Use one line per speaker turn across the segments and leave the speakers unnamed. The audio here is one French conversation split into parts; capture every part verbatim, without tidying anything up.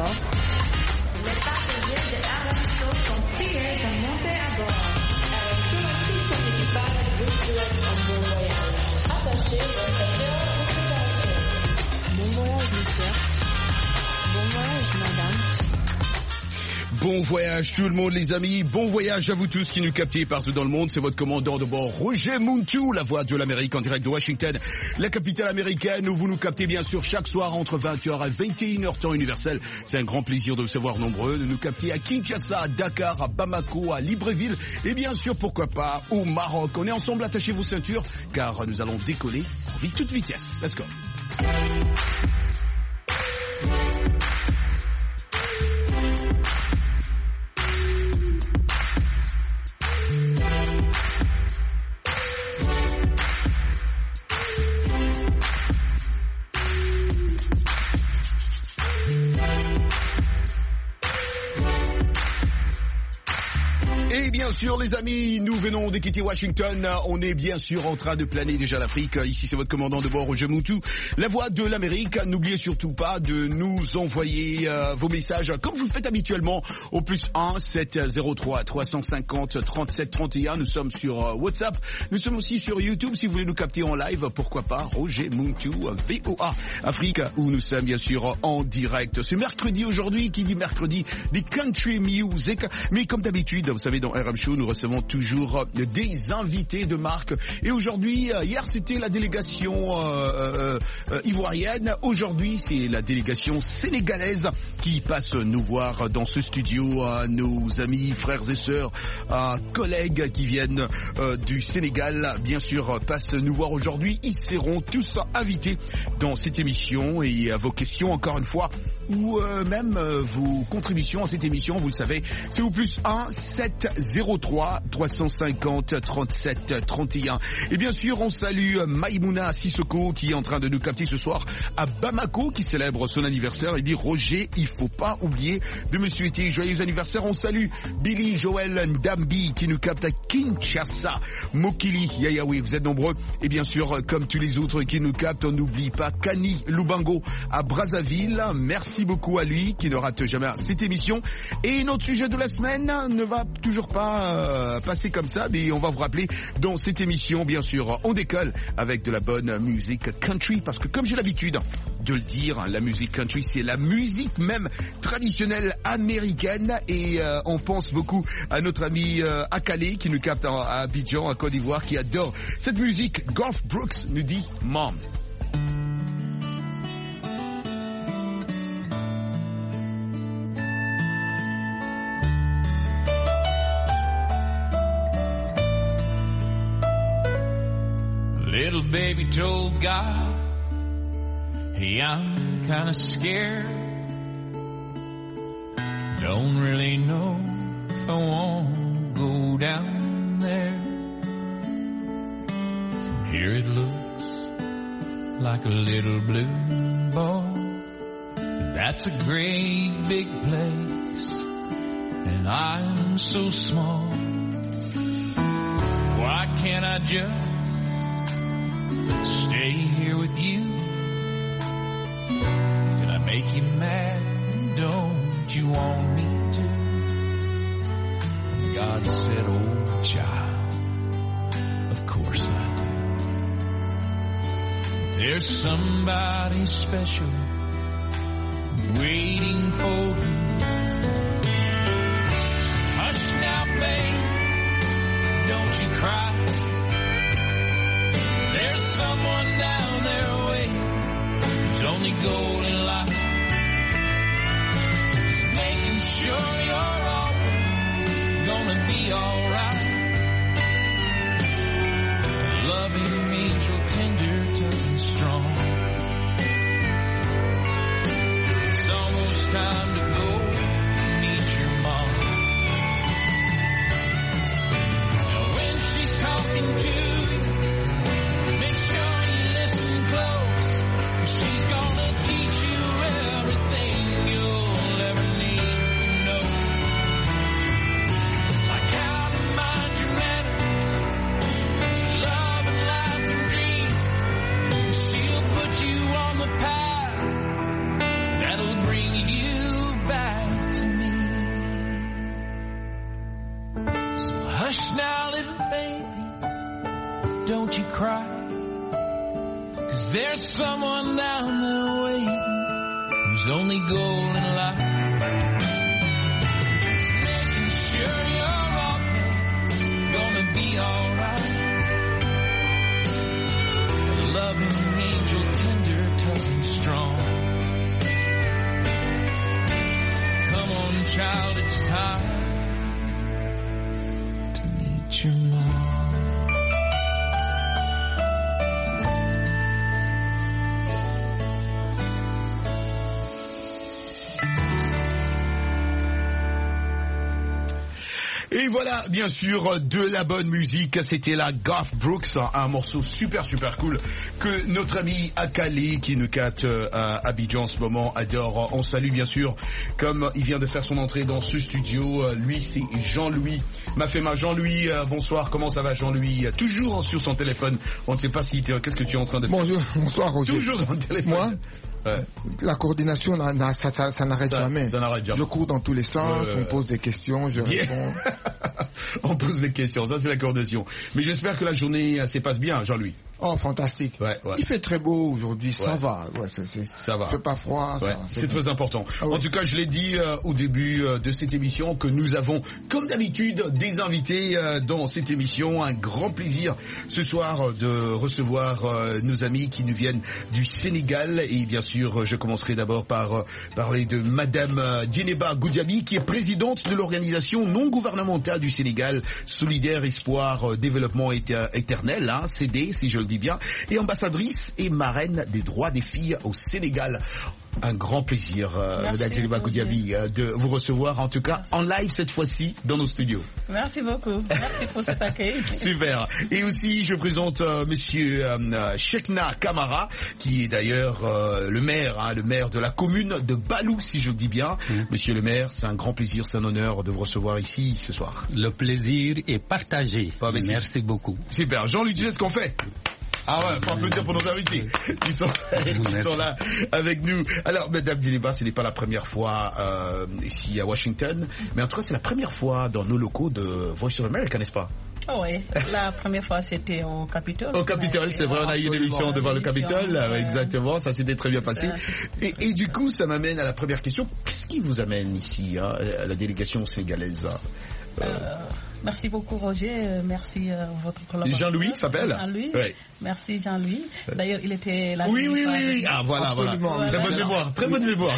bord.
Les passagers de R M Show sont priés de monter à bord. R M Show ainsi son équipage vous souhaite un bon voyage. Attachez votre ceinture de sécurité.
Bon voyage, monsieur. Bon voyage, madame.
Bon voyage tout le monde les amis, bon voyage à vous tous qui nous captez partout dans le monde, c'est votre commandant de bord Roger Muntu, la voix de l'Amérique en direct de Washington, la capitale américaine où vous nous captez bien sûr chaque soir entre vingt heures et vingt et une heures temps universel. C'est un grand plaisir de vous savoir nombreux, de nous capter à Kinshasa, à Dakar, à Bamako, à Libreville et bien sûr pourquoi pas au Maroc. On est ensemble, attachez vos ceintures car nous allons décoller en toute vitesse. Let's go. Bien sûr les amis, nous venons de quitter Washington, on est bien sûr en train de planer déjà l'Afrique, ici c'est votre commandant de bord Roger Muntu, la voix de l'Amérique, n'oubliez surtout pas de nous envoyer euh, vos messages comme vous le faites habituellement au plus un sept zéro trois trois cent cinquante trente-sept trente et un, nous sommes sur euh, WhatsApp, nous sommes aussi sur YouTube si vous voulez nous capter en live, pourquoi pas Roger Muntu, V O A Afrique, où nous sommes bien sûr en direct. C'est mercredi aujourd'hui, qui dit mercredi, des country music, mais comme d'habitude, vous savez dans R M Show, nous recevons toujours des invités de marque. Et aujourd'hui, hier c'était la délégation euh, euh, ivoirienne. Aujourd'hui, c'est la délégation sénégalaise qui passe nous voir dans ce studio. Euh, nos amis, frères et sœurs, euh, collègues qui viennent euh, du Sénégal, bien sûr, passent nous voir aujourd'hui. Ils seront tous invités dans cette émission. Et euh, vos questions, encore une fois, ou euh, même euh, vos contributions à cette émission, vous le savez, c'est au plus un sept zéro trois trois cent cinquante trente-sept trente et un. Et bien sûr, on salue Maïmouna Sissoko qui est en train de nous capter ce soir à Bamako, qui célèbre son anniversaire. Il dit Roger, il faut pas oublier de me souhaiter joyeux anniversaire. On salue Billy Joël Ndambi qui nous capte à Kinshasa, Mokili Yayaoui, vous êtes nombreux. Et bien sûr, comme tous les autres qui nous captent, on n'oublie pas Kani Lubango à Brazzaville. Merci beaucoup à lui qui ne rate jamais cette émission. Et notre sujet de la semaine ne va toujours pas euh, passer comme ça, mais on va vous rappeler dans cette émission, bien sûr, on décolle avec de la bonne musique country, parce que comme j'ai l'habitude de le dire, la musique country, c'est la musique même traditionnelle américaine, et euh, on pense beaucoup à notre ami euh, Akale qui nous capte à, à Abidjan, à Côte d'Ivoire, qui adore cette musique. Garth Brooks nous dit Mom.
Little baby told God, hey, I'm kinda scared. Don't really know if I want to go down there. From here it looks like a little blue ball. That's a great big place, and I'm so small. Why can't I just stay here with you? Did I make you mad? Don't you want me to? And God said, oh child, of course I do. There's somebody special waiting for you. Hush now, babe, don't you cry. There's someone down there waiting, whose only goal in life is making sure you're always gonna be alright. Loving angel, tender, tough and strong. It's almost time to go Hush now, little baby, don't you cry, 'cause there's someone down there waiting whose only goal in life is making sure you're okay, gonna be alright. A loving angel, tender, tough and strong. Come on, child, it's time to meet your mom.
Et voilà, bien sûr, de la bonne musique. C'était la Garth Brooks, un morceau super super cool que notre ami Akali, qui nous capte à Abidjan en ce moment, adore. On salue bien sûr, comme il vient de faire son entrée dans ce studio. Lui, c'est Jean-Louis Mafema. Jean-Louis, bonsoir. Comment ça va, Jean-Louis? Toujours sur son téléphone. On ne sait pas si qu'est-ce que tu es en train de faire.
Bonjour, bonsoir Roger.
Toujours dans le téléphone.
Moi,
ouais.
La coordination, na, na, ça, ça, ça n'arrête
ça,
jamais.
Ça n'arrête jamais.
Je cours dans tous les sens, euh... on pose des questions, je
Bien.
réponds.
On pose des questions, ça c'est la coordination. Mais j'espère que la journée se passe bien, Jean-Louis.
Oh, fantastique.
Ouais, ouais.
Il fait très beau aujourd'hui, ça
ouais.
va. Ouais, c'est, c'est,
ça va.
Il fait pas froid.
Ouais,
ça,
c'est,
c'est
très important.
Ah ouais.
En tout cas, je l'ai dit euh, au début euh, de cette émission que nous avons, comme d'habitude, des invités euh, dans cette émission. Un grand plaisir ce soir euh, de recevoir euh, nos amis qui nous viennent du Sénégal. Et bien sûr, je commencerai d'abord par euh, parler de Madame euh, Djeneba Goudiaby, qui est présidente de l'organisation non gouvernementale du Sénégal, Solidaire Espoir euh, Développement éter- Éternel, hein, C D, si je le dis bien, et ambassadrice et marraine des droits des filles au Sénégal. Un grand plaisir, euh, Madame Djeneba Goudiaby, euh, de vous recevoir, en tout cas en live cette fois-ci dans nos studios.
Merci beaucoup. Merci pour cet accueil.
Super. Et aussi, je présente euh, Monsieur euh, Chekna Kamara, qui est d'ailleurs euh, le maire, hein, le maire de la commune de Balou, si je le dis bien. Mmh. Monsieur le maire, c'est un grand plaisir, c'est un honneur de vous recevoir ici ce soir.
Le plaisir est partagé.
Bah,
merci beaucoup.
Super. Jean-Luc, tu sais ce qu'on fait? Ah ouais, faut applaudir pour nos invités qui sont, qui sont là avec nous. Alors, Madame Djeneba, ce n'est pas la première fois euh, ici à Washington, mais en tout cas, c'est la première fois dans nos locaux de Voice of America, n'est-ce pas?
Oh oui, la première fois c'était au Capitole.
Au Capitole, c'est vrai, on a eu une émission devant le Capitole, euh, exactement, ça s'était très bien passé. Et, et du coup, ça m'amène à la première question. Qu'est-ce qui vous amène ici, hein, à la délégation sénégalaise?
euh... Euh... Merci beaucoup Roger, merci euh, votre collaborateur.
Jean-Louis s'appelle
Jean-Louis.
Oui.
Merci Jean-Louis. D'ailleurs, il était là.
Oui, oui, oui, oui. Ah voilà, voilà. voilà. Très bonne mémoire, très bonne mémoire.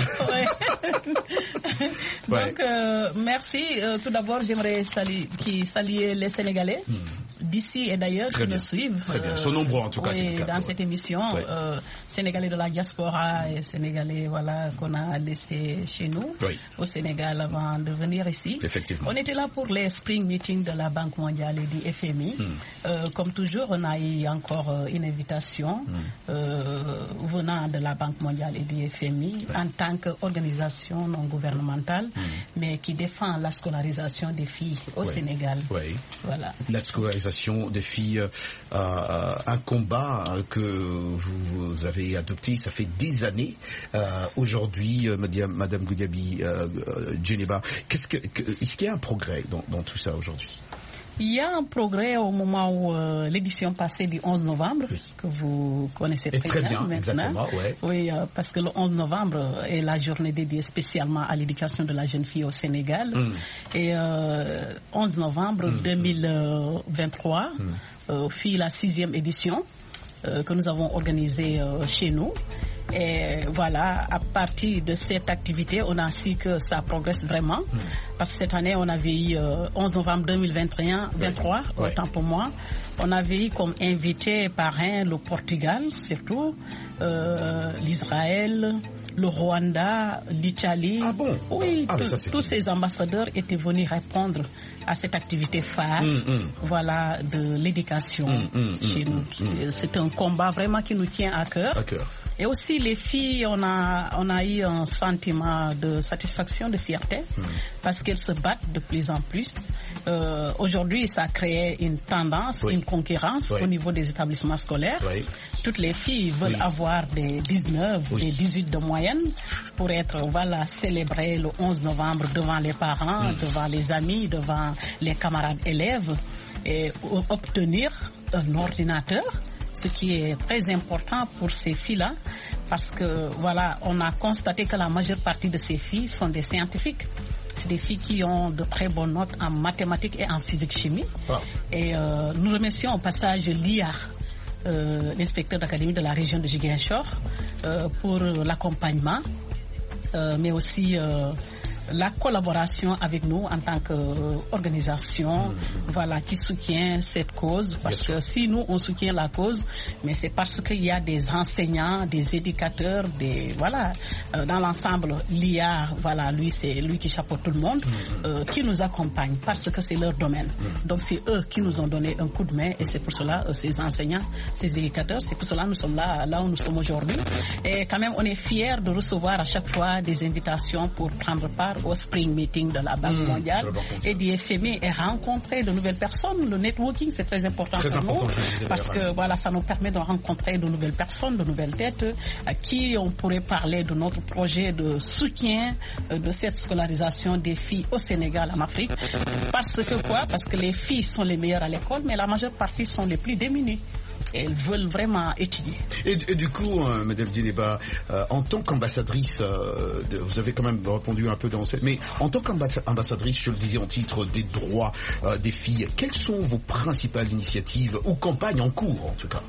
Ouais. Donc, euh, merci. Euh, tout d'abord, j'aimerais saluer, qui saluer les Sénégalais hmm. d'ici et d'ailleurs
très
qui
bien.
nous suivent.
Très bien. Sont nombreux en tout cas.
Oui,
cas
dans
ouais.
cette émission, ouais. euh, Sénégalais de la diaspora et Sénégalais, voilà, qu'on a laissé chez nous
oui.
au Sénégal avant de venir ici.
Effectivement.
On était là pour les spring meetings de la Banque mondiale et du F M I. Hmm. Euh, comme toujours, on a eu encore euh, une invitation hmm. euh, venant de la Banque mondiale et du F M I ouais. en tant qu'organisation non gouvernementale, hmm. mais qui défend la scolarisation des filles au
ouais.
Sénégal.
Oui.
Voilà.
La scolarisation des filles, euh, un combat que vous, vous avez adopté, ça fait des années. Euh, aujourd'hui, euh, Madame Goudiaby, euh, euh, Djeneba, qu'est-ce que, que, est-ce qu'il y a un progrès dans, dans tout ça aujourd'hui?
Il y a un progrès au moment où euh, l'édition passée du onze novembre, oui. que vous connaissez très,
très bien,
bien
maintenant. Ouais.
Oui, euh, parce que le onze novembre est la journée dédiée spécialement à l'éducation de la jeune fille au Sénégal. Mm. Et euh, onze novembre mm. deux mille vingt-trois mm. euh, fut la sixième édition euh, que nous avons organisée euh, chez nous. Et voilà, à partir de cette activité, on a su que ça progresse vraiment. Mmh. Parce que cette année, on avait eu euh, onze novembre deux mille vingt et un, vingt-trois, ouais. autant pour moi. On avait eu comme invité parrain le Portugal, surtout, euh, l'Israël, le Rwanda, l'Italie.
Ah bon?
Oui,
ah,
tout,
ça,
tous ces ambassadeurs étaient venus répondre à cette activité phare, mmh, mmh. voilà, de l'éducation
mmh, mmh,
chez nous. Mmh. C'est un combat vraiment qui nous tient à cœur.
À cœur.
Et aussi les filles, on a on a eu un sentiment de satisfaction, de fierté, mmh. parce qu'elles se battent de plus en plus. Euh, aujourd'hui, ça a créé une tendance, oui. une concurrence oui. au niveau des établissements scolaires. Oui. Toutes les filles veulent oui. avoir des dix-neuf, oui. des dix-huit de moyenne pour être, voilà, célébrées le onze novembre devant les parents, mmh. devant les amis, devant les camarades élèves et obtenir un ordinateur, ce qui est très important pour ces filles-là, parce que, voilà, on a constaté que la majeure partie de ces filles sont des scientifiques. C'est des filles qui ont de très bonnes notes en mathématiques et en physique-chimie. Ah. Et euh, nous remercions au passage l'I A, euh, l'inspecteur d'académie de la région de Ziguinchor, euh, pour l'accompagnement, euh, mais aussi euh, la collaboration avec nous en tant qu'organisation, mmh. voilà, qui soutient cette cause. Parce Bien que sûr. Si nous on soutient la cause, mais c'est parce qu'il y a des enseignants, des éducateurs, des voilà, euh, dans l'ensemble, l'I A, voilà, lui c'est lui qui chapeaute tout le monde, mmh. euh, qui nous accompagne parce que c'est leur domaine. Mmh. Donc c'est eux qui nous ont donné un coup de main et c'est pour cela, euh, ces enseignants, ces éducateurs, c'est pour cela nous sommes là, là où nous sommes aujourd'hui. Et quand même, on est fiers de recevoir à chaque fois des invitations pour prendre part au Spring Meeting de la Banque mmh, mondiale et d'I F M I et rencontrer de nouvelles personnes. Le networking, c'est très important très pour important, nous parce que voilà, ça nous permet de rencontrer de nouvelles personnes, de nouvelles têtes à qui on pourrait parler de notre projet de soutien de cette scolarisation des filles au Sénégal, en Afrique. Parce que quoi? Parce que les filles sont les meilleures à l'école, mais la majeure partie sont les plus démunies. Elles veulent vraiment étudier.
Et, et du coup, euh, Madame Djeneba, euh, en tant qu'ambassadrice, euh, de, vous avez quand même répondu un peu dans cette... Mais en tant qu'ambassadrice, je le disais en titre des droits euh, des filles, quelles sont vos principales initiatives ou campagnes en cours en tout cas?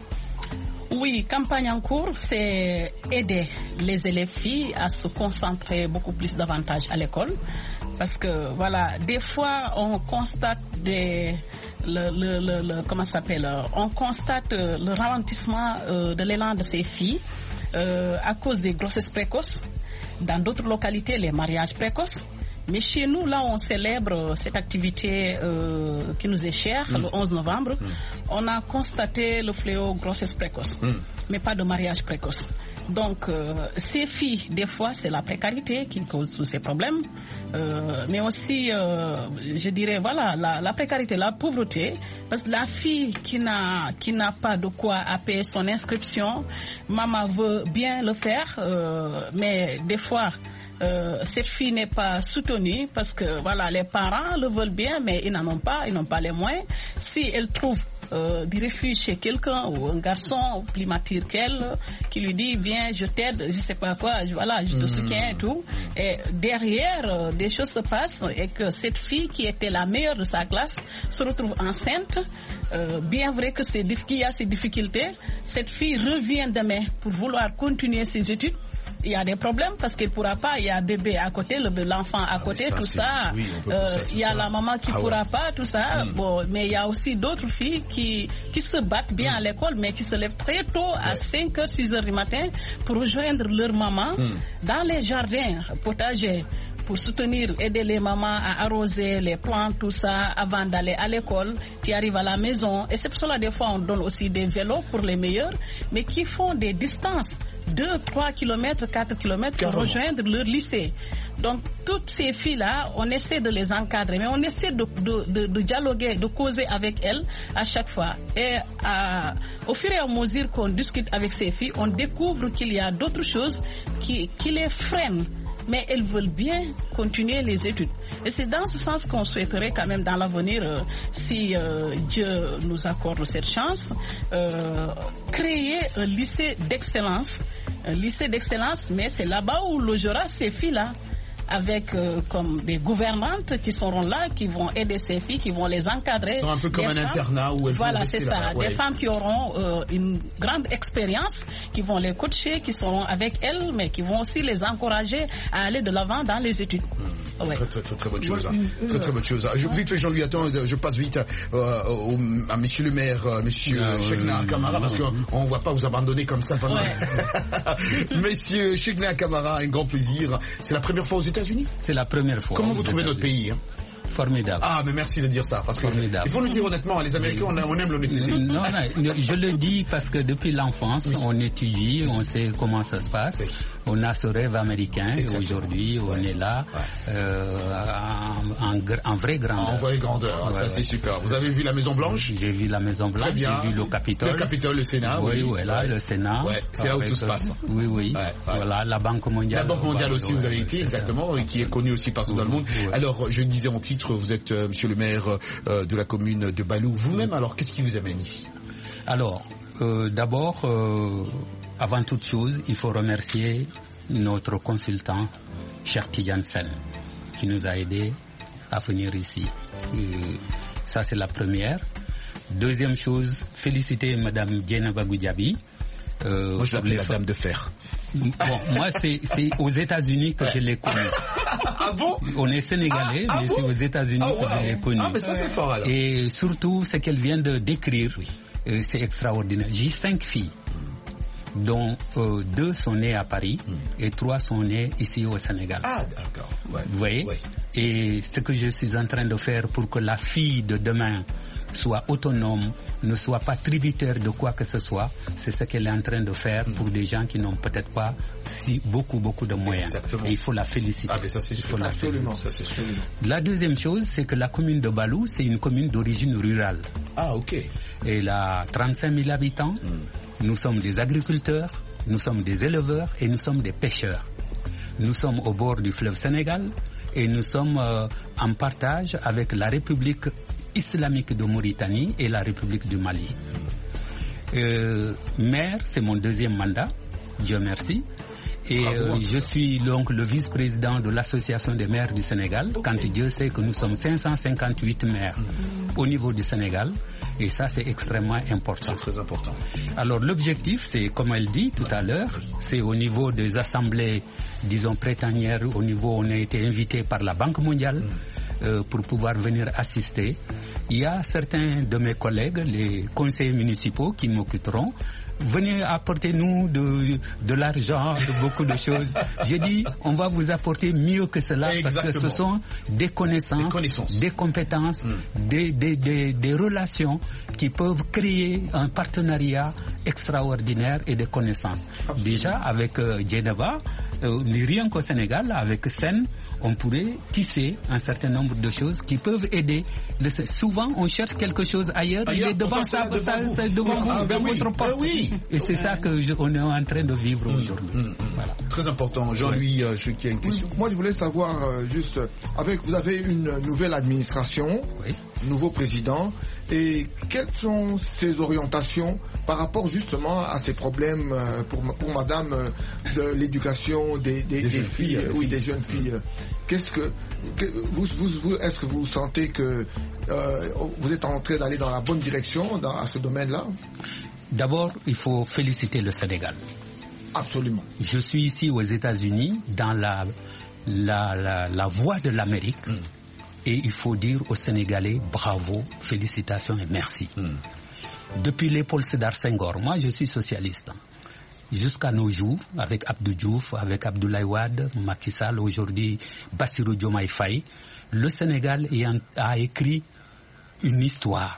Oui, campagne en cours, c'est aider les élèves filles à se concentrer beaucoup plus davantage à l'école. Parce que, voilà, des fois, on constate des... Le, le, le, le, comment ça s'appelle, on constate le ralentissement euh, de l'élan de ces filles euh, à cause des grossesses précoces. Dans d'autres localités, les mariages précoces. Mais chez nous, là, on célèbre cette activité euh, qui nous est chère, mmh. le onze novembre. Mmh. On a constaté le fléau grossesse précoce, mmh. mais pas de mariage précoce. Donc, euh, ces filles, des fois, c'est la précarité qui cause tous ces problèmes. Euh, mais aussi, euh, je dirais, voilà, la, la précarité, la pauvreté. Parce que la fille qui n'a, qui n'a pas de quoi à payer son inscription, maman veut bien le faire, euh, mais des fois... Euh, cette fille n'est pas soutenue parce que voilà, les parents le veulent bien, mais ils n'en ont pas, ils n'ont pas les moyens. Si elle trouve euh, du refuge chez quelqu'un ou un garçon plus mature qu'elle qui lui dit viens, je t'aide, je sais pas quoi, je, voilà, je te soutiens et tout. Et derrière, euh, des choses se passent et que cette fille qui était la meilleure de sa classe se retrouve enceinte. Euh, bien vrai que c'est qu'il y a ces difficultés, cette fille revient demain pour vouloir continuer ses études. Il y a des problèmes parce qu'il ne pourra pas, il y a bébé à côté, l'enfant à côté, ah, ça, tout ça. Oui, euh, ça. Il y a ça. La maman qui ne ah, pourra ouais. pas, tout ça. Mm. Bon, mais il y a aussi d'autres filles qui, qui se battent bien mm. à l'école, mais qui se lèvent très tôt, ouais. à cinq heures, six heures du matin, pour rejoindre leur maman mm. dans les jardins potagers, pour soutenir, aider les mamans à arroser les plantes, tout ça, avant d'aller à l'école, qui arrivent à la maison. Et c'est pour cela, des fois, on donne aussi des vélos pour les meilleurs, mais qui font des distances. deux, trois kilomètres, quatre kilomètres pour rejoindre leur lycée. Donc, toutes ces filles-là, on essaie de les encadrer, mais on essaie de, de, de, de dialoguer, de causer avec elles à chaque fois. Et à, au fur et à mesure qu'on discute avec ces filles, on découvre qu'il y a d'autres choses qui, qui les freinent. Mais elles veulent bien continuer les études. Et c'est dans ce sens qu'on souhaiterait quand même dans l'avenir, euh, si euh, Dieu nous accorde cette chance, euh, créer un lycée d'excellence. Un lycée d'excellence, mais c'est là-bas où logera ces filles-là. Avec euh, comme des gouvernantes qui seront là, qui vont aider ces filles, qui vont les encadrer.
Un peu comme
des
un
femmes,
internat où elles
voilà,
vont
c'est ça.
Là-bas.
Des
ouais. femmes
qui auront euh, une grande expérience, qui vont les coacher, qui seront avec elles, mais qui vont aussi les encourager à aller de l'avant dans les études.
Mmh. Ouais. Très, très, très, très bonne chose. Ouais. Hein. Très, très bonne chose. Je, vite, Jean-Louis, attends, je passe vite euh, au, à monsieur le maire, euh, monsieur ah, Cheikhna oui, Kamara, oui, parce qu'on ne va pas vous abandonner comme ça pendant. Ouais. Monsieur Cheikhna Kamara, un grand plaisir. C'est la première fois aux États-Unis?
C'est la première fois.
Comment vous trouvez notre pays hein?
Formidable.
Ah, mais merci de dire ça, parce que
Formidable.
il faut le dire honnêtement, les Américains, on, a- on aime l'honnêteté.
Non, non, je le dis parce que depuis l'enfance,
Oui.
on étudie, on sait comment ça se passe.
Oui.
On a ce rêve américain et
Exactement.
aujourd'hui, on
Ouais.
est là
Ouais.
euh, en, en, gr- en vraie grandeur.
En vraie grandeur,
Ouais,
ça
ouais.
c'est super. Vous avez vu la Maison Blanche?
J'ai vu la Maison
Très
Blanche,
bien.
j'ai vu le Capitole.
Le Capitole, le Sénat,
oui,
oui.
oui, là,
Ouais.
le Sénat.
Ouais, c'est là où
Avec,
tout se passe.
Oui, oui.
Ouais, ouais.
Voilà, la Banque mondiale.
La Banque mondiale aussi, vous avez
Ouais,
été,
c'est
exactement, et qui est connue aussi partout dans le monde.
Ouais.
Alors, je disais en titre, vous êtes euh, monsieur le maire euh, de la commune de Balou. Vous-même, alors, qu'est-ce qui vous amène ici?
Alors, euh, d'abord, euh, avant toute chose, il faut remercier notre consultant, cher Tidiane Sen, qui nous a aidés à venir ici. Et ça, c'est la première. Deuxième chose, féliciter Madame Dieynaba Goudiaby. Euh,
Moi, je
pour
l'appelle
les
la
fa-
dame de fer.
Bon, moi, c'est c'est aux États-Unis que je l'ai connue.
Ah bon?
On est sénégalais,
Ah, ah
mais
bon?
c'est aux États-Unis
Ah,
que
wow.
je l'ai connue.
Ah, mais ça, c'est fort, alors.
Et surtout, ce qu'elle vient de décrire, euh, c'est extraordinaire. J'ai cinq filles, dont euh, deux sont nées à Paris et trois sont nées ici au Sénégal.
Ah, d'accord. Ouais.
Vous voyez?
Ouais.
Et ce que je suis en train de faire pour que la fille de demain soit autonome, ne soit pas tributaire de quoi que ce soit, c'est ce qu'elle est en train de faire pour des gens qui n'ont peut-être pas si beaucoup, beaucoup de moyens.
Exactement.
Et il faut la féliciter.
Ah, mais ça, c'est
Il faut
sûr.
la
Absolument.
Ça, c'est sûr.
La deuxième chose, c'est que la commune de Balou, c'est une commune d'origine rurale.
Ah, ok.
Elle a trente-cinq mille habitants. Nous sommes des agriculteurs, nous sommes des éleveurs et nous sommes des pêcheurs. Nous sommes au bord du fleuve Sénégal et nous sommes euh, en partage avec la République islamique de Mauritanie et la République du Mali. Euh, maire, c'est mon deuxième mandat, Dieu merci. Et euh, je suis donc le vice-président de l'association des maires du Sénégal, quand Dieu sait que nous sommes cinq cent cinquante-huit maires au niveau du Sénégal, et ça c'est extrêmement important.
C'est très important.
Alors l'objectif, c'est comme elle dit tout à l'heure, c'est au niveau des assemblées, disons printanières, au niveau où on a été invité par la Banque mondiale euh, pour pouvoir venir assister. Il y a certains de mes collègues, les conseillers municipaux, qui m'occuperont. Venez apporter-nous de, de l'argent, de beaucoup de choses. J'ai dit, on va vous apporter mieux que cela.
Exactement.
Parce que ce sont des connaissances,
Des connaissances.
des compétences,
Mm.
des, des, des, des relations qui peuvent créer un partenariat extraordinaire et des connaissances. Déjà, avec euh, Dieynaba, euh, rien qu'au Sénégal, avec Sen, on pourrait tisser un certain nombre de choses qui peuvent aider. Le, souvent, on cherche quelque chose ailleurs,
Ailleurs,
il est devant,
pourtant,
ça,
c'est
ça,
devant
ça,
vous.
devant
Oui,
vous,
ah, ben
dans
oui,
votre porte.
ben oui.
Et c'est ça que je, on est en train de vivre aujourd'hui.
Mm, mm.
Voilà.
Très important. Jean-Louis, euh, je qui a une
Oui,
question.
moi, je voulais savoir, euh, juste, avec, vous avez une nouvelle administration,
Oui.
nouveau président, et quelles sont ses orientations par rapport justement à ces problèmes euh, pour, pour madame euh, de l'éducation des, des,
Des
des
jeunes
filles,
filles,
euh,
des
oui,
filles.
des jeunes filles. euh, Qu'est-ce que, que vous, vous, vous est-ce que vous sentez que euh, vous êtes en train d'aller dans la bonne direction dans, à ce domaine-là?
D'abord, il faut féliciter le Sénégal.
Absolument.
Je suis ici aux États-Unis dans la, la, la, la voie de l'Amérique.
Mm.
Et il faut dire aux Sénégalais bravo, félicitations et merci.
Mm.
Depuis l'épaule Sédar Senghor, moi je suis socialiste. Jusqu'à nos jours, avec Abdou Diouf, avec Abdoulaye Wade, Macky Sall, aujourd'hui Bassirou Diomaye Faye, le Sénégal ayant, a écrit une histoire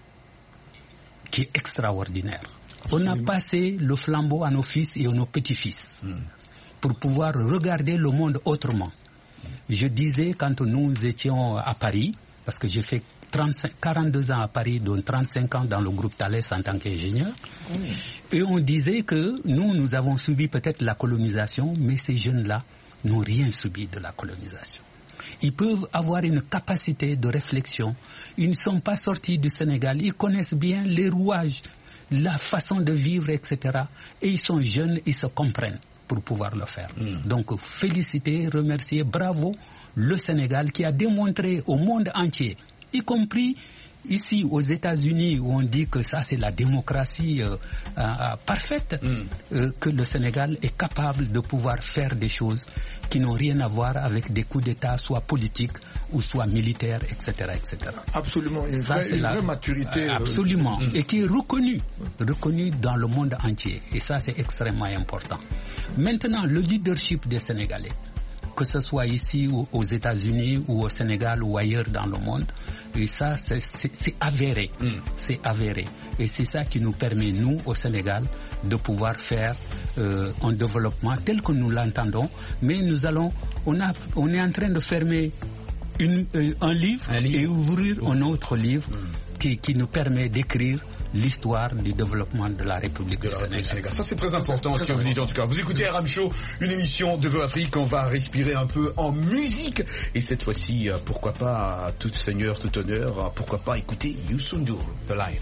qui est extraordinaire. On a passé le flambeau à nos fils et à nos petits-fils mm. pour pouvoir regarder le monde autrement. Je disais quand nous étions à Paris, parce que j'ai fait trente-cinq, quarante-deux ans à Paris, dont trente-cinq ans dans le groupe Thales en tant qu'ingénieur, mmh. et on disait que nous, nous avons subi peut-être la colonisation, mais ces jeunes-là n'ont rien subi de la colonisation. Ils peuvent avoir une capacité de réflexion. Ils ne sont pas sortis du Sénégal. Ils connaissent bien les rouages, la façon de vivre, et cetera. Et ils sont jeunes, ils se comprennent pour pouvoir le faire. Mm. Donc, féliciter, remercier, bravo le Sénégal qui a démontré au monde entier, y compris ici aux États-Unis où on dit que ça c'est la démocratie euh, euh, parfaite, mm. euh, que le Sénégal est capable de pouvoir faire des choses qui n'ont rien à voir avec des coups d'État, soit politiques ou soit militaires, et cetera, et cetera.
Absolument, une,
ça,
vraie,
c'est
une
la,
vraie maturité.
Euh, absolument,
euh,
et qui est reconnue, reconnue dans le monde entier. Et ça, c'est extrêmement important. Maintenant, le leadership des Sénégalais. que ce soit ici ou aux États-Unis ou au Sénégal ou ailleurs dans le monde. Et ça, c'est, c'est, c'est avéré. Mm. C'est avéré. Et c'est ça qui nous permet, nous, au Sénégal, de pouvoir faire euh, un développement tel que nous l'entendons. Mais nous allons, on, a, on est en train de fermer une, euh, un, livre un livre et ouvrir oh. un autre livre mm. qui, qui nous permet d'écrire l'histoire du développement de la République du Sénégal. Sénégal.
Ça, c'est très important, ce que vous dites en tout cas. Vous écoutez R M Show, une émission de Vœux Afrique. On va respirer un peu en musique. Et cette fois-ci, pourquoi pas, tout seigneur, tout honneur, pourquoi pas écouter Youssou N'Dour, The Lion.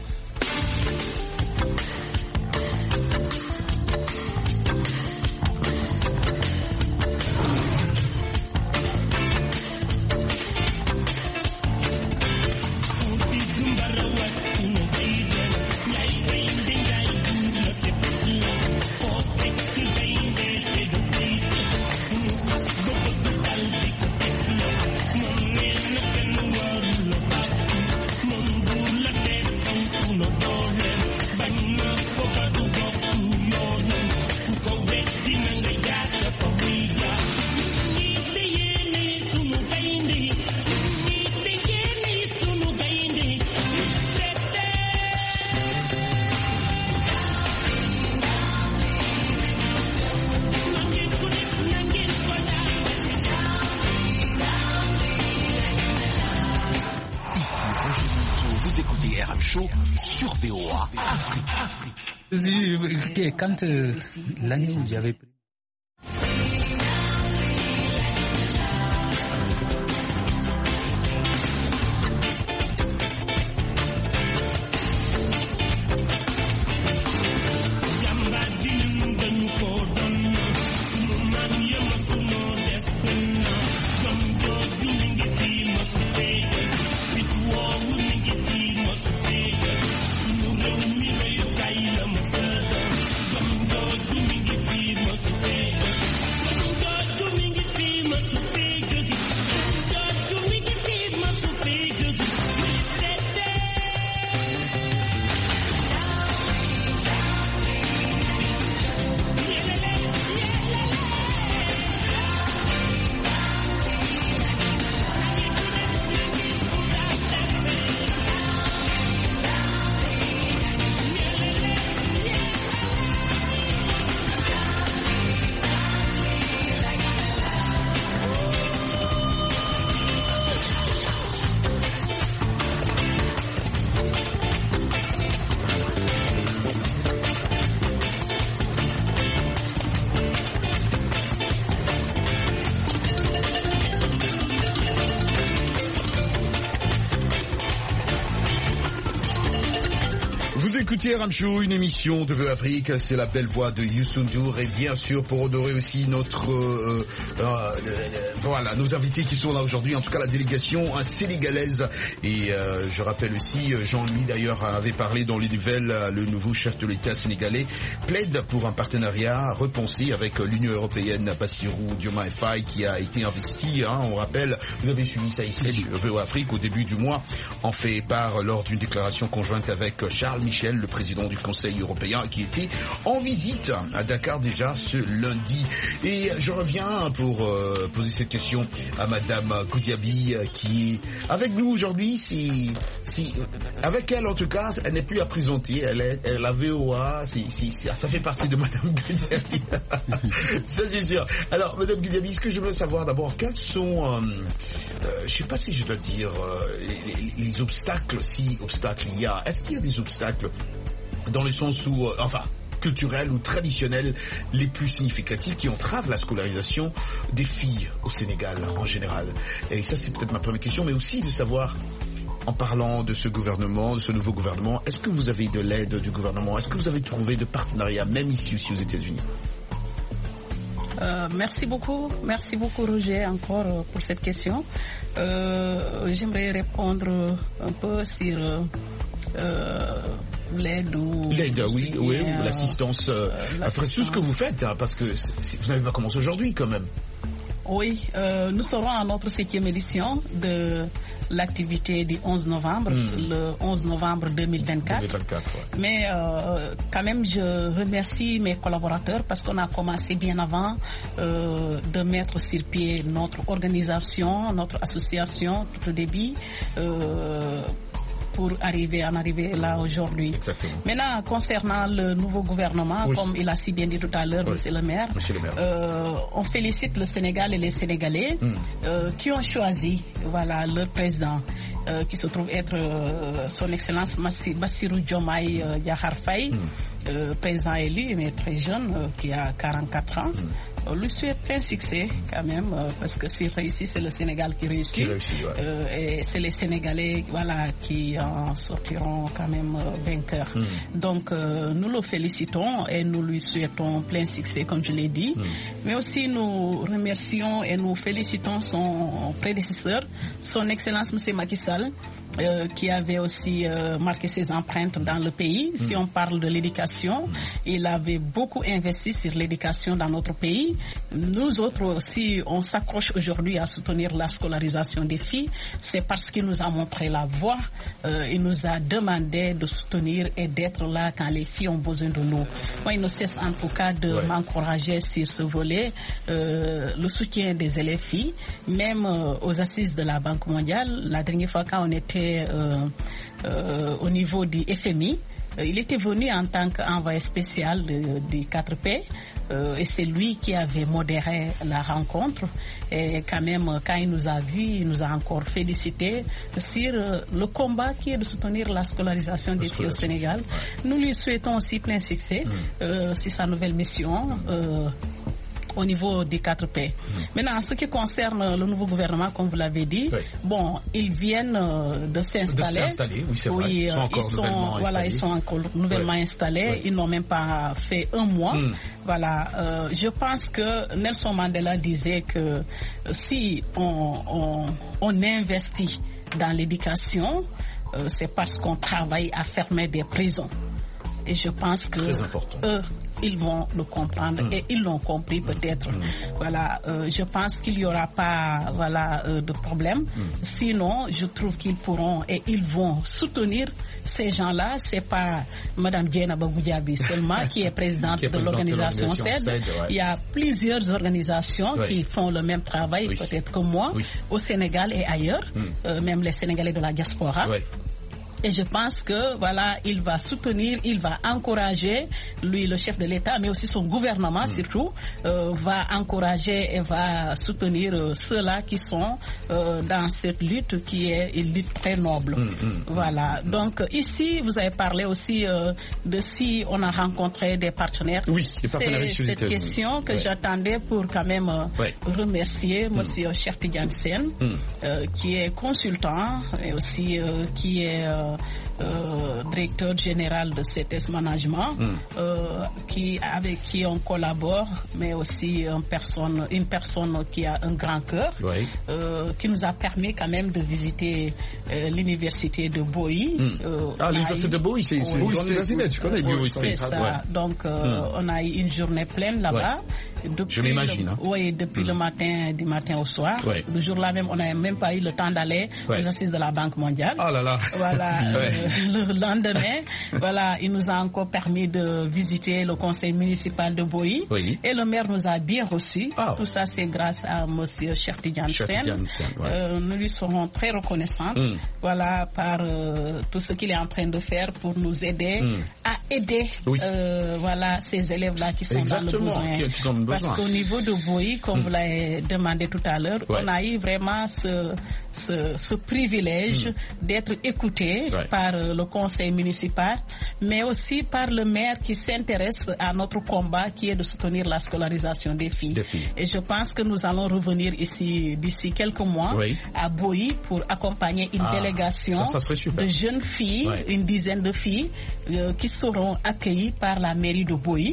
Quand euh, l'année où j'avais pris Écoutez R M Show, une émission de Vœux Afrique, c'est la belle voix de Youssou N'Dour et bien sûr pour honorer aussi notre euh, euh, euh, voilà nos invités qui sont là aujourd'hui, en tout cas la délégation euh, sénégalaise et euh, je rappelle aussi Jean-Louis d'ailleurs avait parlé dans les nouvelles, le nouveau chef de l'État sénégalais plaide pour un partenariat repensé avec l'Union européenne, Bassirou Diomaye Faye qui a été investi, hein, on rappelle, vous avez suivi ça ici sur Vœux Afrique au début du mois, en fait part lors d'une déclaration conjointe avec Charles Michel, le président du Conseil européen qui était en visite à Dakar déjà ce lundi. Et je reviens pour euh, poser cette question à Madame Goudiaby euh, qui est avec nous aujourd'hui. Si, si, avec elle en tout cas, elle n'est plus à présenter. Elle est elle, la V O A, si, si, si, ça fait partie de Madame Goudiaby. Ça c'est sûr. Alors Madame Goudiaby, ce que je veux savoir d'abord, quels sont, euh, euh, je ne sais pas si je dois dire euh, les, les obstacles, si obstacles il y a. Est-ce qu'il y a des obstacles dans le sens où, euh, enfin, culturels ou traditionnels les plus significatifs qui entravent la scolarisation des filles au Sénégal en général? Et ça, c'est peut-être ma première question, mais aussi de savoir, en parlant de ce gouvernement, de ce nouveau gouvernement, est-ce que vous avez de l'aide du gouvernement? Est-ce que vous avez trouvé de partenariats, même ici aussi aux États-Unis?
Euh, merci beaucoup, merci beaucoup Roger encore euh, pour cette question. Euh, j'aimerais répondre un peu sur euh, euh, l'aide ou
l'aide, oui, oui, ou l'assistance. Euh, après tout ce que vous faites, hein, parce que c'est, vous n'avez pas commencé aujourd'hui quand même.
Oui, euh, nous serons à notre septième édition de l'activité du onze novembre, mmh. le onze novembre deux mille vingt-quatre. deux mille vingt-quatre ouais. Mais euh, quand même, je remercie mes collaborateurs parce qu'on a commencé bien avant euh, de mettre sur pied notre organisation, notre association tout au début. Euh, pour arriver en arriver là aujourd'hui.
Exactement.
Maintenant, concernant le nouveau gouvernement, oui. comme il a si bien dit tout à l'heure, oui. Monsieur le maire,
Monsieur le maire.
Euh, on félicite le Sénégal et les Sénégalais mm. euh, qui ont choisi voilà, leur président, euh, qui se trouve être euh, son Excellence Bassirou Diomaye euh, Diakhar Faye, mm. euh, président élu, mais très jeune, euh, qui a quarante-quatre ans. Mm. On lui souhaite plein succès quand même, euh, parce que s'il réussit, c'est le Sénégal qui réussit.
Qui réussit ouais.
euh, et c'est les Sénégalais voilà, qui en sortiront quand même euh, vainqueurs. Mm. Donc euh, nous le félicitons et nous lui souhaitons plein succès, comme je l'ai dit. Mm. Mais aussi nous remercions et nous félicitons son prédécesseur, son Excellence M. Macky Sall, euh, qui avait aussi euh, marqué ses empreintes dans le pays. Mm. Si on parle de l'éducation, mm. il avait beaucoup investi sur l'éducation dans notre pays. Nous autres aussi, on s'accroche aujourd'hui à soutenir la scolarisation des filles. C'est parce qu'il nous a montré la voie. Euh, il nous a demandé de soutenir et d'être là quand les filles ont besoin de nous. Moi, il ne cesse en tout cas de ouais. m'encourager sur ce volet, euh, le soutien des élèves filles, même euh, aux assises de la Banque mondiale. La dernière fois quand on était euh, euh, au niveau du F M I, euh, il était venu en tant qu'envoyé spécial du quatre P. Euh, et c'est lui qui avait modéré la rencontre. Et quand même, quand il nous a vus, il nous a encore félicité sur euh, le combat qui est de soutenir la scolarisation des filles au Sénégal. Ouais. Nous lui souhaitons aussi plein succès mmh. euh, sur sa nouvelle mission. Euh, au niveau des quatre P. Mmh. Maintenant, en ce qui concerne le nouveau gouvernement, comme vous l'avez dit, oui. bon, ils viennent euh, de s'installer.
De s'installer, oui, c'est
oui,
vrai. Ils sont encore
ils sont,
nouvellement
voilà,
installés.
Ils sont encore nouvellement oui. installés. Oui. Ils n'ont même pas fait un mois. Mmh. Voilà. Euh, je pense que Nelson Mandela disait que si on, on, on investit dans l'éducation, euh, c'est parce qu'on travaille à fermer des prisons. Et je pense que eux, ils vont le comprendre mmh. et ils l'ont compris peut-être. Mmh. Voilà, euh, je pense qu'il n'y aura pas voilà, euh, de problème. Mmh. Sinon, je trouve qu'ils pourront et ils vont soutenir ces gens-là. C'est pas Mme Diena Bagoudiabi seulement qui est présidente qui est de l'organisation C E D. Ouais. Il y a plusieurs organisations oui. qui font le même travail, oui. peut-être que moi, oui. au Sénégal et ailleurs, mmh. euh, même les Sénégalais de la diaspora. Oui. Et je pense que voilà, il va soutenir, il va encourager, lui, le chef de l'État, mais aussi son gouvernement mmh. surtout, euh, va encourager et va soutenir euh, ceux-là qui sont euh, dans cette lutte qui est une lutte très noble. Mmh, mmh, voilà. Mmh. Donc ici, vous avez parlé aussi euh, de si on a rencontré des partenaires.
Oui, des partenaires.
C'est cette question que ouais. j'attendais pour quand même euh, ouais. remercier mmh. Monsieur Cheikh Tidiane Sène, mmh. euh, qui est consultant et aussi euh, qui est euh, Euh, directeur général de C T S Management, mm. euh, qui, avec qui on collabore, mais aussi une personne, une personne qui a un grand cœur, oui. euh, qui nous a permis quand même de visiter euh, l'université de Boï. Mm. Euh,
ah, l'université de Boï, c'est une grande université, tu connais
Boï. C'est ça, ouais. donc euh, mm. on a eu une journée pleine là-bas.
Ouais. Je m'imagine. Hein.
Oui, depuis mm. le matin, du matin au soir. Ouais. Le jour-là même, on n'a même pas eu le temps d'aller ouais. aux assises de la Banque mondiale.
Oh là là.
Voilà. ouais. euh, le lendemain, voilà, il nous a encore permis de visiter le conseil municipal de Boï. Oui. Et le maire nous a bien reçus. Oh. Tout ça, c'est grâce à monsieur Cheikh Tidiane Sène. Ouais. Euh, nous lui serons très reconnaissants. Mm. Voilà, par euh, tout ce qu'il est en train de faire pour nous aider mm. à aider oui. euh, voilà, ces élèves-là qui sont Exactement. dans le besoin.
Qui, qui sont besoin.
Parce qu'au niveau de Boï, comme mm. vous l'avez demandé tout à l'heure, ouais. on a eu vraiment ce, ce, ce privilège mm. d'être écouté ouais. par euh, le conseil municipal, mais aussi par le maire qui s'intéresse à notre combat qui est de soutenir la scolarisation des filles.
Des filles.
Et je pense que nous allons revenir ici d'ici quelques mois oui. à Boï pour accompagner une ah, délégation
ça, ça
de jeunes filles, ouais. une dizaine de filles euh, qui seront accueillies par la mairie de Boï.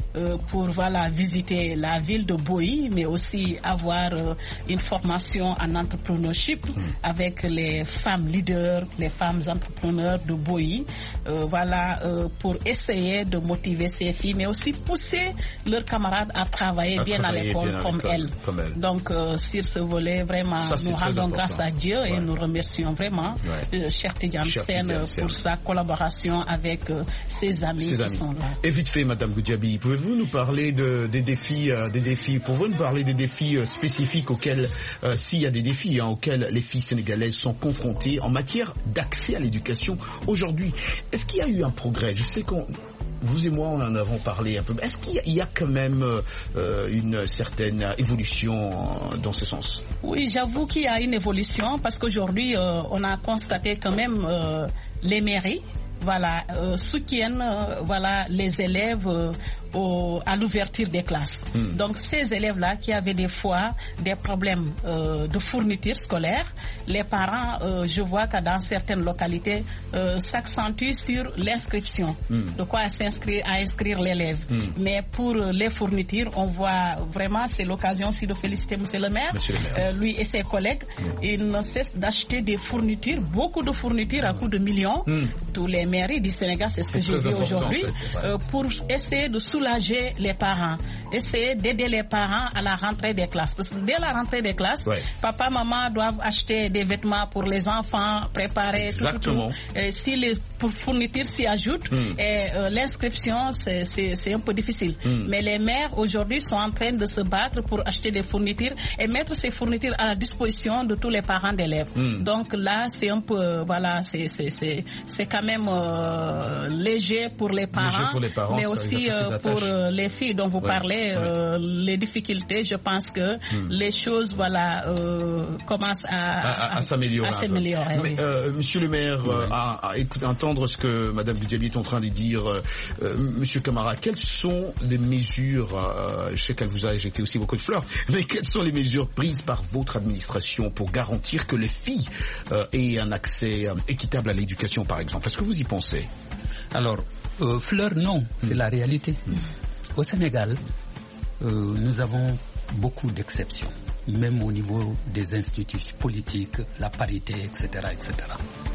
euh, pour voilà, visiter la ville de Boyi, mais aussi avoir euh, une formation en entrepreneurship mmh. avec les femmes leaders, les femmes entrepreneurs de Boyi, euh, voilà, euh, pour essayer de motiver ces filles, mais aussi pousser leurs camarades à travailler à bien travailler à l'école comme, comme elles. Donc, euh, sur ce volet, vraiment, ça, nous rendons important. grâce à Dieu ouais. et nous remercions vraiment ouais. euh, Cher Tidiane Sène pour sa collaboration avec euh, ses amis ses qui amis. sont là.
Et vite fait, Madame Goudiaby, pouvez-vous nous parler de, des défis, euh, des défis, pouvez-vous nous parler des défis euh, spécifiques auxquels, euh, s'il y a des défis hein, auxquels les filles sénégalaises sont confrontées en matière d'accès à l'éducation aujourd'hui? Est-ce qu'il y a eu un progrès? Je sais qu'on Vous et moi, on en avons parlé un peu. Est-ce qu'il y a, il y a quand même euh, une certaine évolution dans ce sens?
Oui, j'avoue qu'il y a une évolution parce qu'aujourd'hui, euh, on a constaté quand même euh, les mairies voilà, euh, soutiennent euh, voilà, les élèves euh, au, à l'ouverture des classes. Mmh. Donc ces élèves-là qui avaient des fois des problèmes euh, de fourniture scolaire, les parents, euh, je vois que dans certaines localités, euh, s'accentuent sur l'inscription, mmh. de quoi s'inscrire, à inscrire l'élève. Mmh. Mais pour les fournitures, on voit vraiment, c'est l'occasion aussi de féliciter Monsieur le maire, Monsieur le maire. Euh, lui et ses collègues, mmh. ils ne cessent d'acheter des fournitures, beaucoup de fournitures à coût de millions. Mmh. Tous les mairies du Sénégal, c'est ce que j'ai vu aujourd'hui, en fait, ouais. euh, pour essayer de soulager les parents, essayer d'aider les parents à la rentrée des classes. Parce que dès la rentrée des classes, ouais. papa, maman doivent acheter des vêtements pour les enfants, préparer
Exactement.
tout, tout, tout. Et si les fournitures s'y ajoutent, mm. et euh, l'inscription, c'est, c'est, c'est un peu difficile. Mm. Mais les mères, aujourd'hui, sont en train de se battre pour acheter des fournitures et mettre ces fournitures à la disposition de tous les parents d'élèves. Mm. Donc là, c'est un peu, voilà, c'est, c'est, c'est, c'est quand même euh, léger pour les parents, pour les parents mais aussi euh, pour euh, les filles dont vous ouais. parlez, euh, ouais. les difficultés. Je pense que mm. les choses, voilà, euh, commencent à,
à, à, à s'améliorer.
À s'améliorer
mais,
oui.
euh, Monsieur le maire, oui. euh, à, à écouter, entendre ce que Madame Goudiaby est en train de dire, euh, euh, Monsieur Camara, quelles sont les mesures, euh, je sais qu'elle vous a jeté aussi beaucoup de fleurs, mais quelles sont les mesures prises par votre administration pour garantir que les filles euh, aient un accès euh, équitable à l'éducation, par exemple? Est-ce que vous y pensez?
Alors, euh, fleurs, non, c'est mmh. la réalité. Mmh. Au Sénégal, euh, nous avons beaucoup d'exceptions, même au niveau des institutions politiques, la parité, et cetera, et cetera.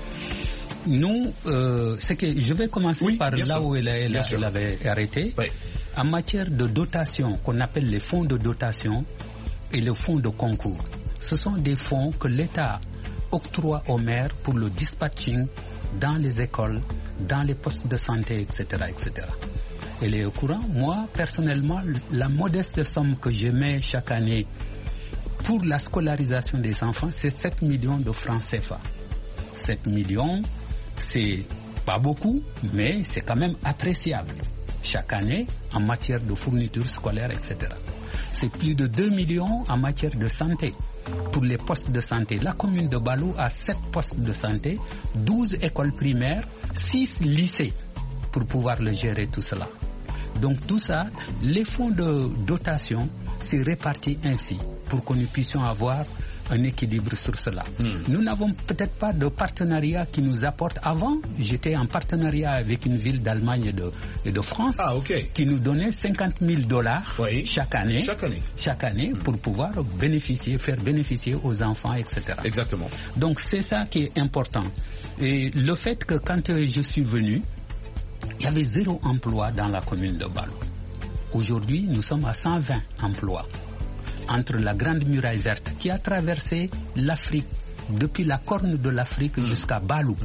Nous, euh, c'est que je vais commencer oui, par là sûr. où elle, elle, elle avait arrêté. Oui. En matière de dotation, qu'on appelle les fonds de dotation et les fonds de concours, ce sont des fonds que l'État octroie aux maires pour le dispatching dans les écoles, dans les postes de santé, et cetera, et cetera. Elle est au courant. Moi, personnellement, la modeste somme que je mets chaque année pour la scolarisation des enfants, c'est sept millions de francs C F A. sept millions, c'est pas beaucoup, mais c'est quand même appréciable chaque année en matière de fournitures scolaires, et cetera. C'est plus de deux millions en matière de santé. Pour les postes de santé, la commune de Balou a sept postes de santé, douze écoles primaires, six lycées pour pouvoir le gérer tout cela. Donc tout ça, les fonds de dotation, c'est réparti ainsi pour que nous puissions avoir un équilibre sur cela. Mm. Nous n'avons peut-être pas de partenariat qui nous apporte. Avant, j'étais en partenariat avec une ville d'Allemagne et de, et de France
ah, okay.
qui nous donnait cinquante mille dollars oui. chaque année,
chaque année,
chaque année mm. pour pouvoir bénéficier, faire bénéficier aux enfants, et cetera.
Exactement.
Donc c'est ça qui est important. Et le fait que quand je suis venu, il y avait zéro emploi dans la commune de Balou. Aujourd'hui, nous sommes à cent vingt emplois. Entre la Grande Muraille Verte qui a traversé l'Afrique, depuis la corne de l'Afrique mmh. jusqu'à Balou.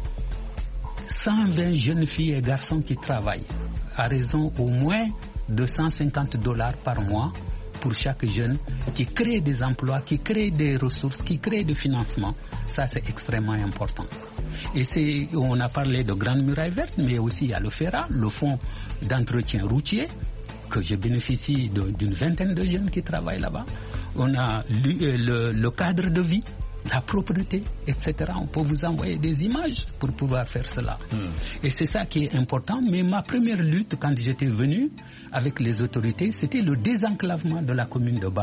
Mmh. cent vingt jeunes filles et garçons qui travaillent à raison au moins de cent cinquante dollars par mois pour chaque jeune, qui crée des emplois, qui crée des ressources, qui crée des financements. Ça, c'est extrêmement important. Et c'est, on a parlé de Grande Muraille Verte, mais aussi il y a le FERA, le Fonds d'entretien routier, que je bénéficie de, d'une vingtaine de jeunes qui travaillent là-bas. On a le, le, le cadre de vie, la propreté, et cetera. On peut vous envoyer des images pour pouvoir faire cela. Mm. Et c'est ça qui est important. Mais ma première lutte, quand j'étais venu avec les autorités, c'était le désenclavement de la commune de Balou.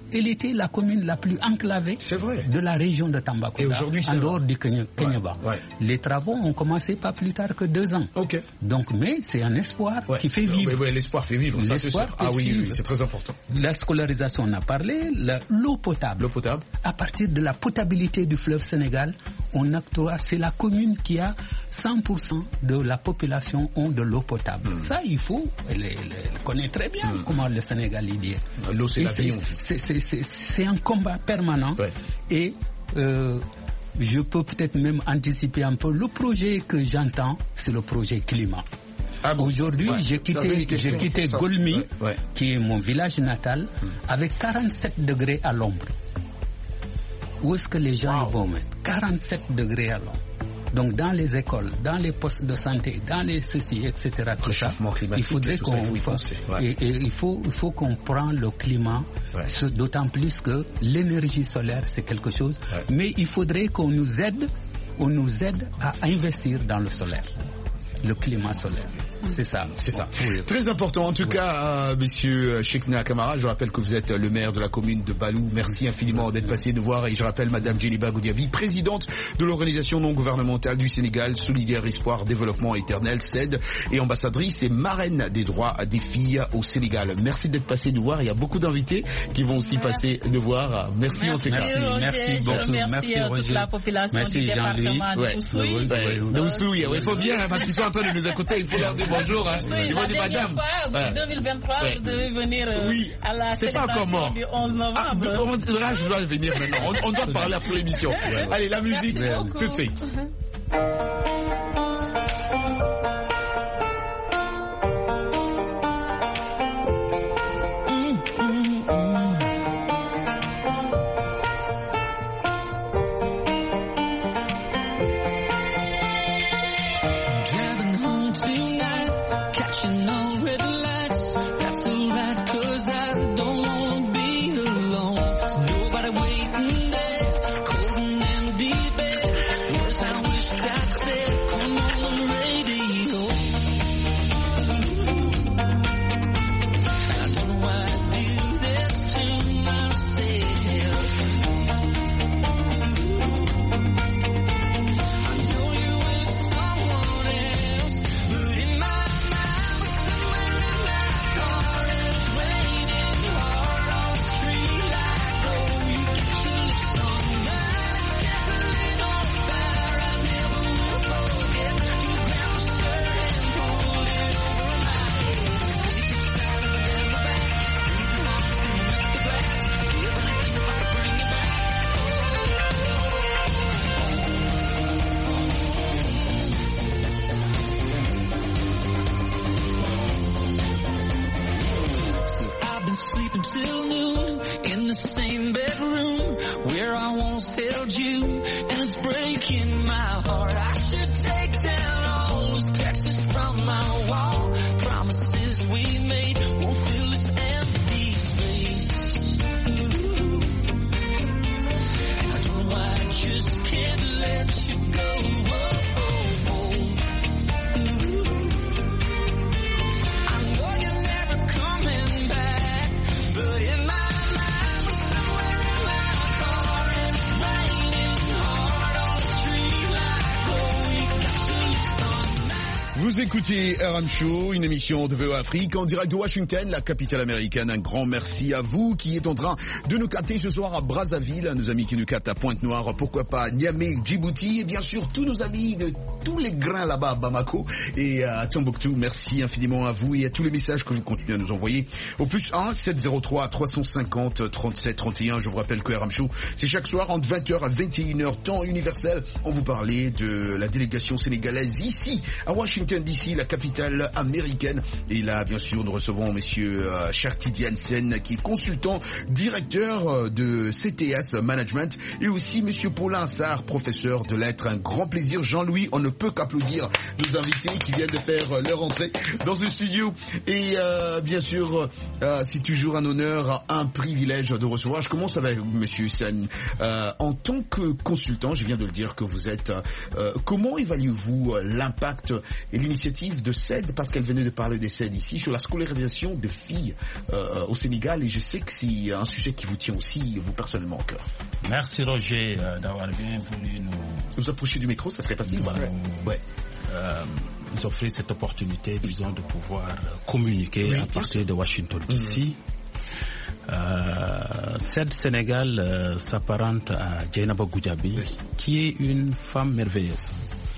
elle était la commune la plus enclavée de la région de Tambacounda,
et aujourd'hui,
en dehors du Kenya- Kenyaba.
Ouais, ouais.
Les travaux ont commencé pas plus tard que deux ans.
Okay.
Donc, mais c'est un espoir
ouais.
qui fait vivre.
Ouais, ouais, l'espoir fait vivre, ça c'est sûr. Ah oui, oui, c'est très important.
La scolarisation, on a parlé, la, l'eau potable.
L'eau potable.
À partir de la potabilité du fleuve Sénégal, on octroie, c'est la commune qui a cent pour cent de la population ont de l'eau potable. Mm. Ça, il faut, elle, elle, elle connaît très bien mm. comment le Sénégal y dit.
L'eau, c'est la vie, on dit.
C'est, c'est, c'est, c'est un combat permanent. Ouais. Et euh, je peux peut-être même anticiper un peu. Le projet que j'entends, c'est le projet climat. Ah bon? Aujourd'hui, ouais. j'ai quitté, j'ai quitté Golmi, ouais, ouais. qui est mon village natal, mm. avec quarante-sept degrés à l'ombre. Où est-ce que les gens wow. vont mettre quarante-sept degrés à l'ombre. Donc dans les écoles, dans les postes de santé, dans les ceci, et cetera. Tout ça, il faudrait qu'on, il faut, ouais. et, et il faut, il faut qu'on prenne le climat, ouais. ce, d'autant plus que l'énergie solaire c'est quelque chose. Ouais. Mais il faudrait qu'on nous aide, on nous aide à investir dans le solaire, le climat solaire. C'est ça.
C'est ça. Oui. Très important. En tout oui. cas, euh, monsieur Cheikhna Kamara, je rappelle que vous êtes le maire de la commune de Balou. Merci infiniment d'être passé nous voir. Et je rappelle madame Djeliba Goudiaby, présidente de l'organisation non gouvernementale du Sénégal, Solidaire Espoir Développement Éternel, S E D, et ambassadrice et marraine des droits des filles au Sénégal. Merci d'être passé nous voir. Il y a beaucoup d'invités qui vont aussi passer nous voir. Merci, merci en tout cas.
Merci, merci beaucoup. Merci, merci à toute la population merci, du département de Oussouye.
De Oussouye, il faut bien, parce qu'ils sont en train de nous écouter, il faut leur dire bonjour. Hein.
Oui, la dernière fois, ouais. deux mille vingt-trois, ouais. vous devez venir euh, oui. à la c'est célébration du onze novembre.
Ah, onze, là, je dois venir maintenant. On, on doit parler après l'émission. Ouais. Allez, la musique, tout de suite. Vous écoutez R M Show, une émission de V O Afrique en direct de Washington, la capitale américaine. Un grand merci à vous qui êtes en train de nous capter ce soir à Brazzaville, à nos amis qui nous captent à Pointe-Noire, pourquoi pas Niamey, Djibouti, et bien sûr tous nos amis de tous les grains là-bas à Bamako et à Tombouctou. Merci infiniment à vous et à tous les messages que vous continuez à nous envoyer au plus un sept zéro trois trois cent cinquante trente-sept trente et un. Je vous rappelle que R M Show, c'est chaque soir entre vingt heures à vingt et une heures, temps universel. On vous parlait de la délégation sénégalaise ici à Washington D C, la capitale américaine. Et là, bien sûr, nous recevons monsieur euh, Chartidi Hansen, qui est consultant, directeur euh, de C T S Management, et aussi monsieur Paulin Sarr, professeur de lettres. Un grand plaisir, Jean-Louis, on ne peut qu'applaudir nos invités qui viennent de faire euh, leur entrée dans ce studio. Et euh, bien sûr, euh, c'est toujours un honneur, un privilège de recevoir. Je commence avec Monsieur Sen. Euh, en tant que consultant, je viens de le dire que vous êtes, euh, comment évaluez-vous l'impact et l'initiative de C E D, parce qu'elle venait de parler des C E D ici, sur la scolarisation de filles euh, au Sénégal, et je sais que c'est un sujet qui vous tient aussi, vous personnellement, au cœur.
Merci Roger euh, d'avoir bien voulu nous...
Vous approchez du micro, ça serait facile. Voilà. Ouais.
Euh, nous offrir cette opportunité, disons, de pouvoir communiquer oui, à partir sûr. de Washington D C. Mmh. Euh, C E D Sénégal euh, s'apparente à Dieynaba Goudiaby, oui. qui est une femme merveilleuse,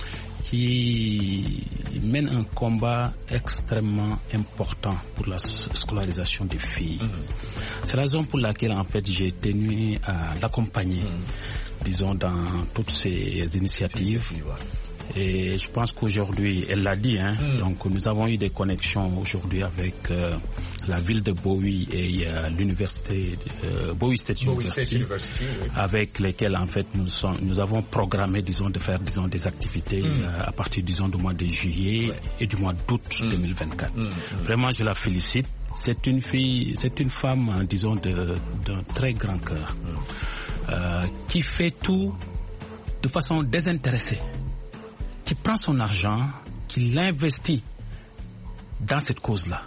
qui mène un combat extrêmement important pour la scolarisation des filles. Mmh. C'est la raison pour laquelle, en fait, j'ai tenu à l'accompagner, mmh. disons, dans toutes ces initiatives. Et je pense qu'aujourd'hui, elle l'a dit, hein, mmh. donc nous avons eu des connexions aujourd'hui avec euh, la ville de Bowie et euh, l'université, euh, Bowie State
Bowie
University,
State University oui.
avec lesquelles en fait nous, sommes, nous avons programmé, disons, de faire, disons, des activités mmh. euh, à partir, disons, du mois de juillet ouais. et du mois d'août mmh. deux mille vingt-quatre. Mmh. Vraiment, je la félicite. C'est une fille, c'est une femme, disons, de, d'un très grand cœur, mmh. euh, qui fait tout de façon désintéressée, qui prend son argent, qui l'investit dans cette cause-là.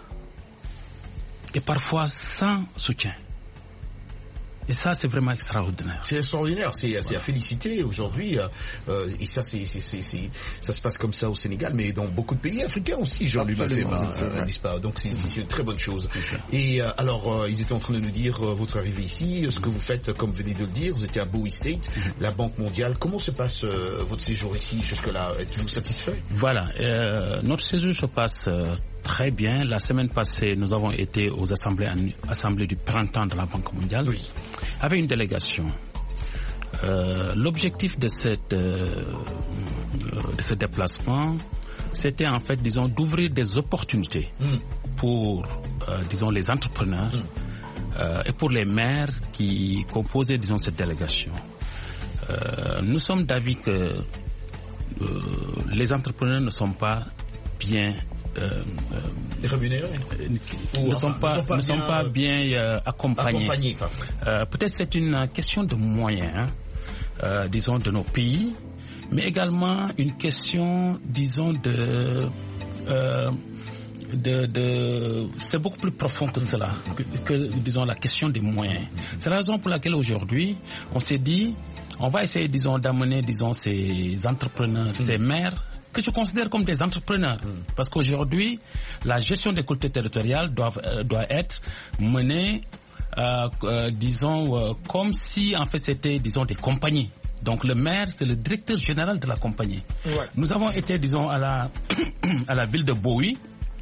Et parfois sans soutien. Et ça, c'est vraiment extraordinaire.
C'est extraordinaire, c'est, c'est à féliciter aujourd'hui. Euh, et ça, c'est, c'est, c'est, c'est, ça se passe comme ça au Sénégal, mais dans beaucoup de pays africains aussi, Jean-Luc Mafema, euh, n'est-ce pas? Donc c'est, c'est une très bonne chose. Et euh, alors, euh, ils étaient en train de nous dire euh, votre arrivée ici, ce que vous faites, comme vous venez de le dire, vous étiez à Bowie State, la Banque mondiale. Comment se passe euh, votre séjour ici jusque-là? Êtes-vous satisfait?
Voilà, euh, notre séjour se passe euh, très bien. La semaine passée, nous avons été aux assemblées, assemblées du printemps de la Banque mondiale. Oui. Avec une délégation. Euh, l'objectif de cette euh, de ce déplacement, c'était en fait, disons, d'ouvrir des opportunités mm. pour, euh, disons, les entrepreneurs mm. euh, et pour les maires qui composaient, disons, cette délégation. Euh, nous sommes d'avis que euh, les entrepreneurs ne sont pas bien Euh,
euh, rémunérés
euh, ne sont pas, pas ne sont pas bien euh, accompagnés. accompagnés euh, peut-être c'est une question de moyens, hein, euh, disons, de nos pays, mais également une question, disons, de, euh, de, de c'est beaucoup plus profond que cela, que, que disons la question des moyens. C'est la raison pour laquelle aujourd'hui on s'est dit, on va essayer, disons, d'amener, disons, ces entrepreneurs, mmh. ces maires, que je considère comme des entrepreneurs. Mmh. Parce qu'aujourd'hui, la gestion des collectivités territoriales doit, euh, doit être menée, euh, euh, disons, euh, comme si en fait c'était, disons, des compagnies. Donc le maire, c'est le directeur général de la compagnie. Ouais. Nous avons été, disons, à la, à la ville de Bowie,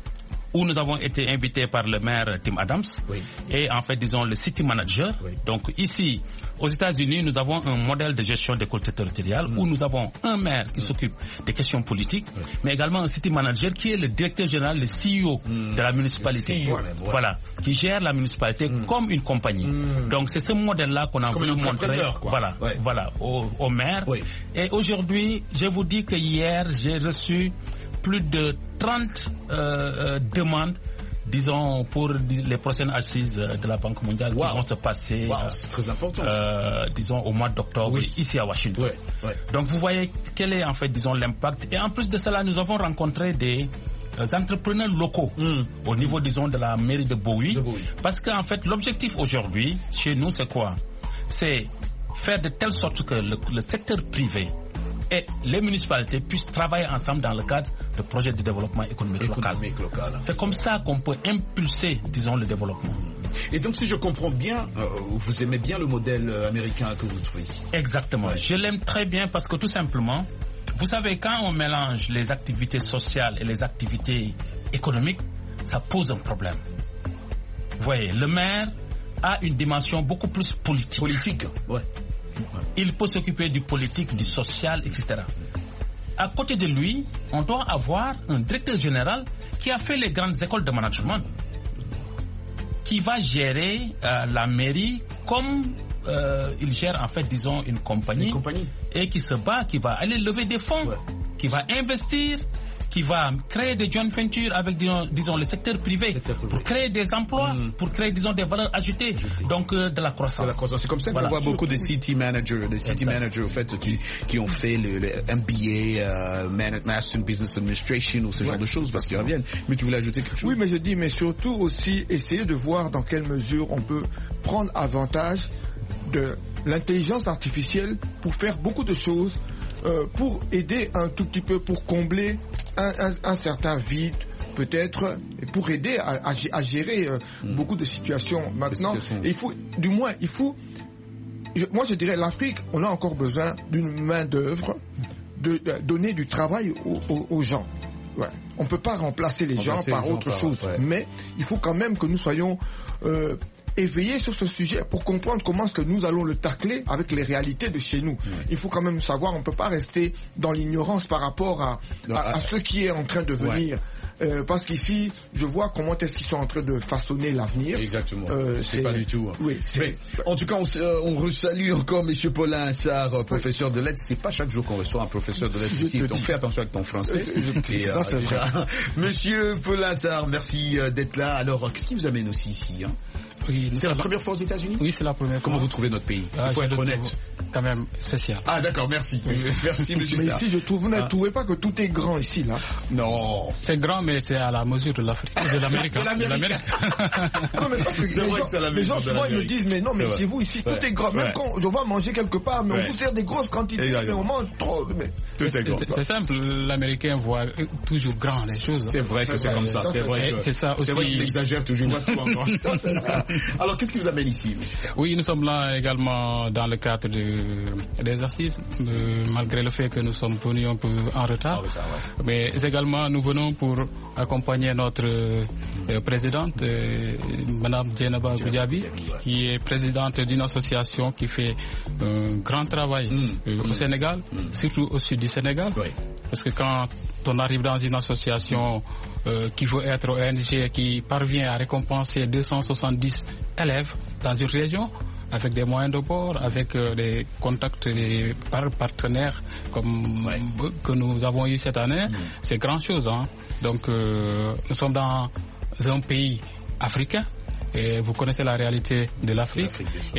où nous avons été invités par le maire Tim Adams, oui. et en fait, disons, le city manager. Oui. Donc ici, aux États-Unis, nous avons un modèle de gestion des collectivités territoriales mmh. où nous avons un maire qui mmh. s'occupe des questions politiques, oui. mais également un city manager qui est le directeur général, le C E O mmh. de la municipalité. C E O, ouais. Voilà, qui gère la municipalité mmh. comme une compagnie. Mmh. Donc c'est ce modèle-là qu'on a voulu montrer, voilà, ouais. voilà, au, au maire. Oui. Et aujourd'hui, je vous dis que hier, j'ai reçu plus de trente euh, euh, demandes, disons, pour les prochaines assises de la Banque mondiale wow. qui vont se passer,
wow, c'est très important,
euh, disons, au mois d'octobre, oui. ici à Washington. Ouais, ouais. Donc vous voyez quel est en fait, disons, l'impact. Et en plus de cela, nous avons rencontré des euh, entrepreneurs locaux mm. au niveau, disons, de la mairie de Bowie. De Bowie. Parce qu'en fait, l'objectif aujourd'hui, chez nous, c'est quoi? C'est faire de telle sorte que le, le secteur privé et les municipalités puissent travailler ensemble dans le cadre de projets de développement économique, économique local. local. C'est comme ça qu'on peut impulser, disons, le développement.
Et donc, si je comprends bien, euh, vous aimez bien le modèle américain que vous trouvez ici?
Exactement. Ouais. Je l'aime très bien parce que tout simplement, vous savez, quand on mélange les activités sociales et les activités économiques, ça pose un problème. Vous voyez, le maire a une dimension beaucoup plus politique.
Politique, ouais.
Il peut s'occuper du politique, du social, et cetera. À côté de lui, on doit avoir un directeur général qui a fait les grandes écoles de management, qui va gérer euh, la mairie comme euh, il gère en fait, disons, une compagnie, une compagnie, et qui se bat, qui va aller lever des fonds. Ouais. qui va investir, qui va créer des joint ventures avec, disons, disons le secteur privé, secteur privé, pour créer des emplois, mmh. pour créer, disons, des valeurs ajoutées, Ajoutée. donc euh, de la croissance.
De la croissance. C'est comme ça voilà. qu'on voit beaucoup de city managers, des city exact. managers, au fait, qui, qui ont fait le, le M B A, uh, Master in Business Administration, ou ce ouais. genre de choses, parce qu'ils reviennent. Mais tu voulais ajouter quelque chose?
Oui, mais je dis, mais surtout aussi, essayer de voir dans quelle mesure on peut prendre avantage de l'intelligence artificielle pour faire beaucoup de choses, euh, pour aider un tout petit peu, pour combler un, un, un certain vide peut-être, et pour aider à, à, à gérer euh, mmh. beaucoup de situations maintenant. Situations. Il faut, du moins, il faut, je, moi je dirais l'Afrique, on a encore besoin d'une main d'œuvre, de, de donner du travail aux, aux, aux gens. Ouais. On ne peut pas remplacer les remplacer gens par les autre gens chose, par, ouais. mais il faut quand même que nous soyons euh, éveillés sur ce sujet pour comprendre comment est-ce que nous allons le tacler avec les réalités de chez nous. Ouais. Il faut quand même savoir, on ne peut pas rester dans l'ignorance par rapport à, à, à ce qui est en train de venir. Ouais. Euh, parce qu'ici, je vois comment est-ce qu'ils sont en train de façonner l'avenir.
Exactement. Euh, c'est, c'est pas du tout. Hein.
Oui.
Mais, en tout cas, on, euh, on resalue encore M. Paulin Insart, professeur oui. de lettres. C'est pas chaque jour qu'on reçoit un professeur de lettres je ici. Donc fais attention avec ton français. Je, Et, ça, euh, c'est vrai. Monsieur Paulin Insart, merci euh, d'être là. Alors, qu'est-ce qui vous amène aussi ici, hein?
Oui,
c'est la première fois aux États-Unis?
Oui, c'est la première fois.
Comment vous trouvez notre pays? ah, Il faut être honnête.
Quand même spécial.
Ah d'accord, merci. Oui. Merci monsieur.
Mais ici, je trouve, vous ne ah. trouvez pas que tout est grand ici, là?
Non.
C'est grand, mais c'est à la mesure de l'Afrique, de l'Amérique.
de l'Amérique.
De l'Amérique.
Non, mais parce que c'est vrai que c'est la les gens souvent ils me disent, mais non, mais chez vous ici, tout est grand. Même quand je vais manger quelque part, mais on vous sert des grosses quantités, mais on mange trop. Mais
tout est grand.
C'est simple, l'Américain voit toujours grand les choses.
C'est vrai que c'est comme ça. C'est vrai que
c'est ça aussi.
C'est vrai qu'il exagère toujours. Alors qu'est-ce qui vous amène ici?
Oui, nous sommes là également dans le cadre de, des assises, de, malgré le fait que nous sommes venus un peu en retard. En retard ouais. Mais également, nous venons pour accompagner notre euh, présidente, euh, Madame Djenaba Goudiaby, qui est présidente d'une association qui fait un grand travail mmh. euh, au mmh. Sénégal, mmh. surtout au sud du Sénégal. Oui. Parce que quand on arrive dans une association euh, qui veut être O N G, qui parvient à récompenser deux cent soixante-dix élèves dans une région, avec des moyens de bord, avec euh, des contacts des par partenaires comme ouais. que nous avons eu cette année, mmh. c'est grand chose. Hein. Donc euh, nous sommes dans un pays africain. Et vous connaissez la réalité de l'Afrique.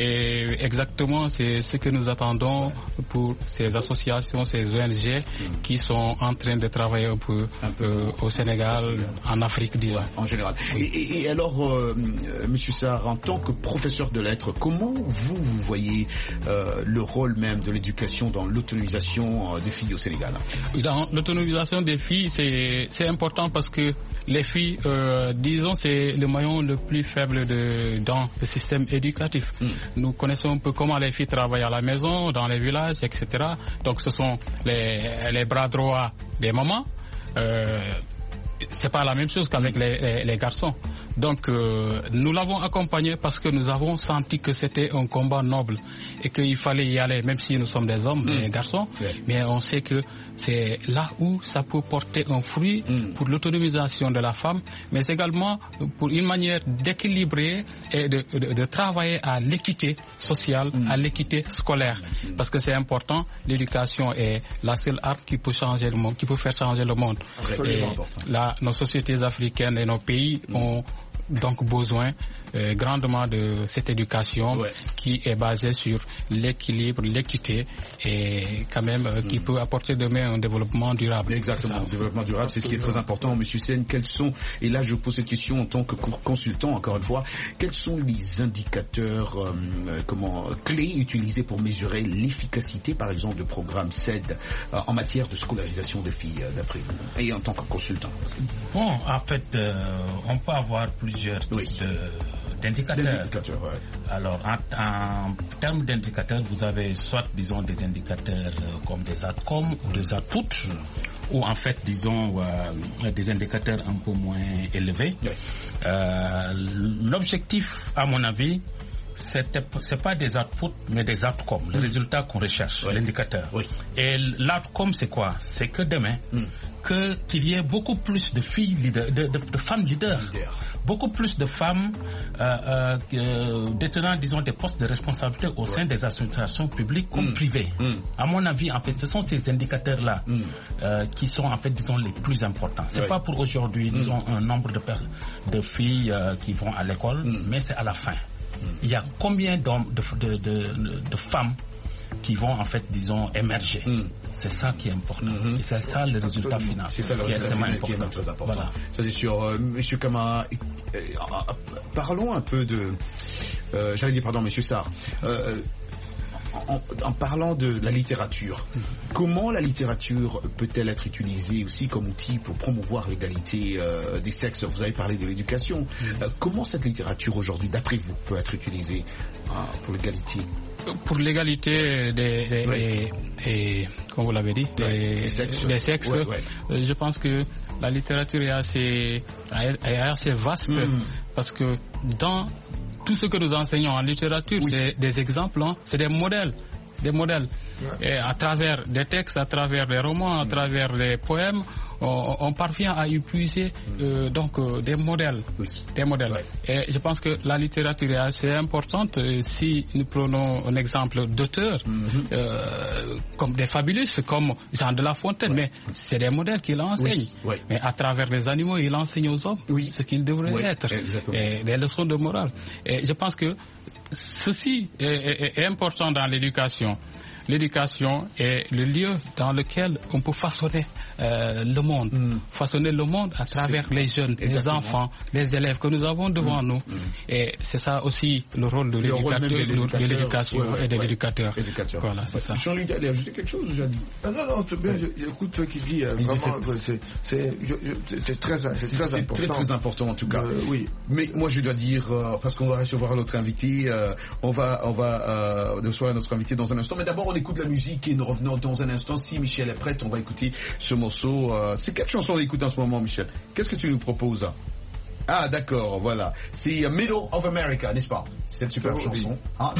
Et exactement, c'est ce que nous attendons pour ces associations, ces O N G qui sont en train de travailler un peu, un peu euh, au Sénégal, en Afrique, disons. Ouais,
en général. Oui. Et, et alors, euh, Monsieur Sarr, en tant que professeur de lettres, comment vous, vous voyez euh, le rôle même de l'éducation dans l'autonomisation des filles au Sénégal?
Dans l'autonomisation des filles, c'est, c'est important parce que les filles, euh, disons, c'est le maillon le plus faible De, dans le système éducatif. Mm. Nous connaissons un peu comment les filles travaillent à la maison, dans les villages, et cetera. Donc ce sont les, les bras droits des mamans. Euh, c'est pas la même chose qu'avec les, les, les garçons. Donc euh, nous l'avons accompagné parce que nous avons senti que c'était un combat noble et qu'il fallait y aller, même si nous sommes des hommes, mm. des garçons, yeah. mais on sait que c'est là où ça peut porter un fruit mm. pour l'autonomisation de la femme, mais également pour une manière d'équilibrer et de, de, de travailler à l'équité sociale, mm. à l'équité scolaire, mm. parce que c'est important. L'éducation est la seule arme qui peut changer le monde, qui peut faire changer le monde. Et là, nos sociétés africaines et nos pays mm. ont donc besoin euh, grandement de cette éducation ouais. qui est basée sur l'équilibre, l'équité et quand même euh, qui mmh. peut apporter demain un développement durable.
Exactement, le développement durable, c'est ce qui est très important. Monsieur Sène, quels sont, et là je pose cette question en tant que consultant encore une fois, quels sont les indicateurs euh, comment, clés utilisés pour mesurer l'efficacité par exemple de programme C E D euh, en matière de scolarisation des filles euh, d'après vous, et en tant que consultant?
Bon, en fait, euh, on peut avoir plusieurs oui. de, d'indicateurs.
d'indicateurs ouais.
Alors, en, en termes d'indicateurs, vous avez soit, disons, des indicateurs euh, comme des outcomes ou des outputs, mm. ou en fait, disons, euh, des indicateurs un peu moins élevés. Oui. Euh, l'objectif, à mon avis, c'est c'est pas des outputs, mais des outcomes, mm. le résultat qu'on recherche, oui. l'indicateur. Oui. Et l'outcome, c'est quoi? C'est que demain, mm. que qu'il y ait beaucoup plus de filles leaders, de, de, de femmes leaders, leader. beaucoup plus de femmes euh, euh, détenant, disons, des postes de responsabilité au sein ouais. des associations publiques comme mmh. privées. Mmh. À mon avis, en fait, ce sont ces indicateurs-là mmh. euh, qui sont, en fait, disons, les plus importants. C'est ouais. pas pour aujourd'hui, disons, mmh. un nombre de, de filles euh, qui vont à l'école, mmh. mais c'est à la fin. Mmh. Il y a combien de, de, de, de, de femmes qui vont en fait, disons, émerger. Mm. C'est ça qui est important. Mm-hmm. Et c'est ça le résultat final.
C'est ça le
qui
résultat final qui est très important. Voilà. Ça c'est sûr. Euh, Monsieur Kama, euh, euh, parlons un peu de... Euh, J'allais dire, pardon, Monsieur Sarr. Euh, En, en parlant de la littérature, mmh. comment la littérature peut-elle être utilisée aussi comme outil pour promouvoir l'égalité euh, des sexes? Vous avez parlé de l'éducation. Mmh. Euh, comment cette littérature aujourd'hui, d'après vous, peut être utilisée euh, pour l'égalité?
Pour l'égalité des, des, oui. des, des, comme vous l'avez dit, des, ouais, des sexes, des sexes ouais, ouais. Euh, je pense que la littérature est assez, est assez vaste mmh. parce que dans tout ce que nous enseignons en littérature, oui. c'est des exemples, hein, c'est des modèles, des modèles. Ouais. Et à travers des textes, à travers des romans, à mmh. travers des poèmes, on, on parvient à épuiser euh, donc euh, des modèles, oui. des modèles. Ouais. Et je pense que la littérature est assez importante. Si nous prenons un exemple d'auteurs mmh. euh, comme des fabulistes, comme Jean de La Fontaine, ouais. mais c'est des modèles qu'il enseigne. Oui. Oui. Mais à travers les animaux, il enseigne aux hommes oui. ce qu'ils devraient oui. être, et des leçons de morale. Et je pense que ceci est, est, est important dans l'éducation. L'éducation est le lieu dans lequel on peut façonner euh, le monde, mm. façonner le monde à travers c'est... les jeunes, Exactement. les enfants, les élèves que nous avons devant mm. nous. Mm. Et c'est ça aussi le rôle de l'éducateur, de l'éducation ouais, et de ouais. l'éducateur.
Éducateur.
Voilà, c'est
ouais. ça. Jean-Luc, allez ajouter quelque chose, j'ai dit.
Ah non, non, c'est bien, j'écoute ce qu'il dit. Euh, vraiment, c'est, c'est, je, je, c'est très, c'est
c'est
très
c'est
important.
C'est très, très important en tout cas.
Euh, oui.
Mais moi, je dois dire, euh, parce qu'on va recevoir l'autre invité, euh, on va, on va euh, recevoir notre invité dans un instant. Mais d'abord, on écoute la musique et nous revenons dans un instant. Si Michel est prête, on va écouter ce morceau. Euh, c'est quelle chanson on écoute en ce moment, Michel? Qu'est-ce que tu nous proposes? Ah, d'accord, voilà. C'est Middle of America, n'est-ce pas? Cette superbe oh, chanson. Oui. Ah.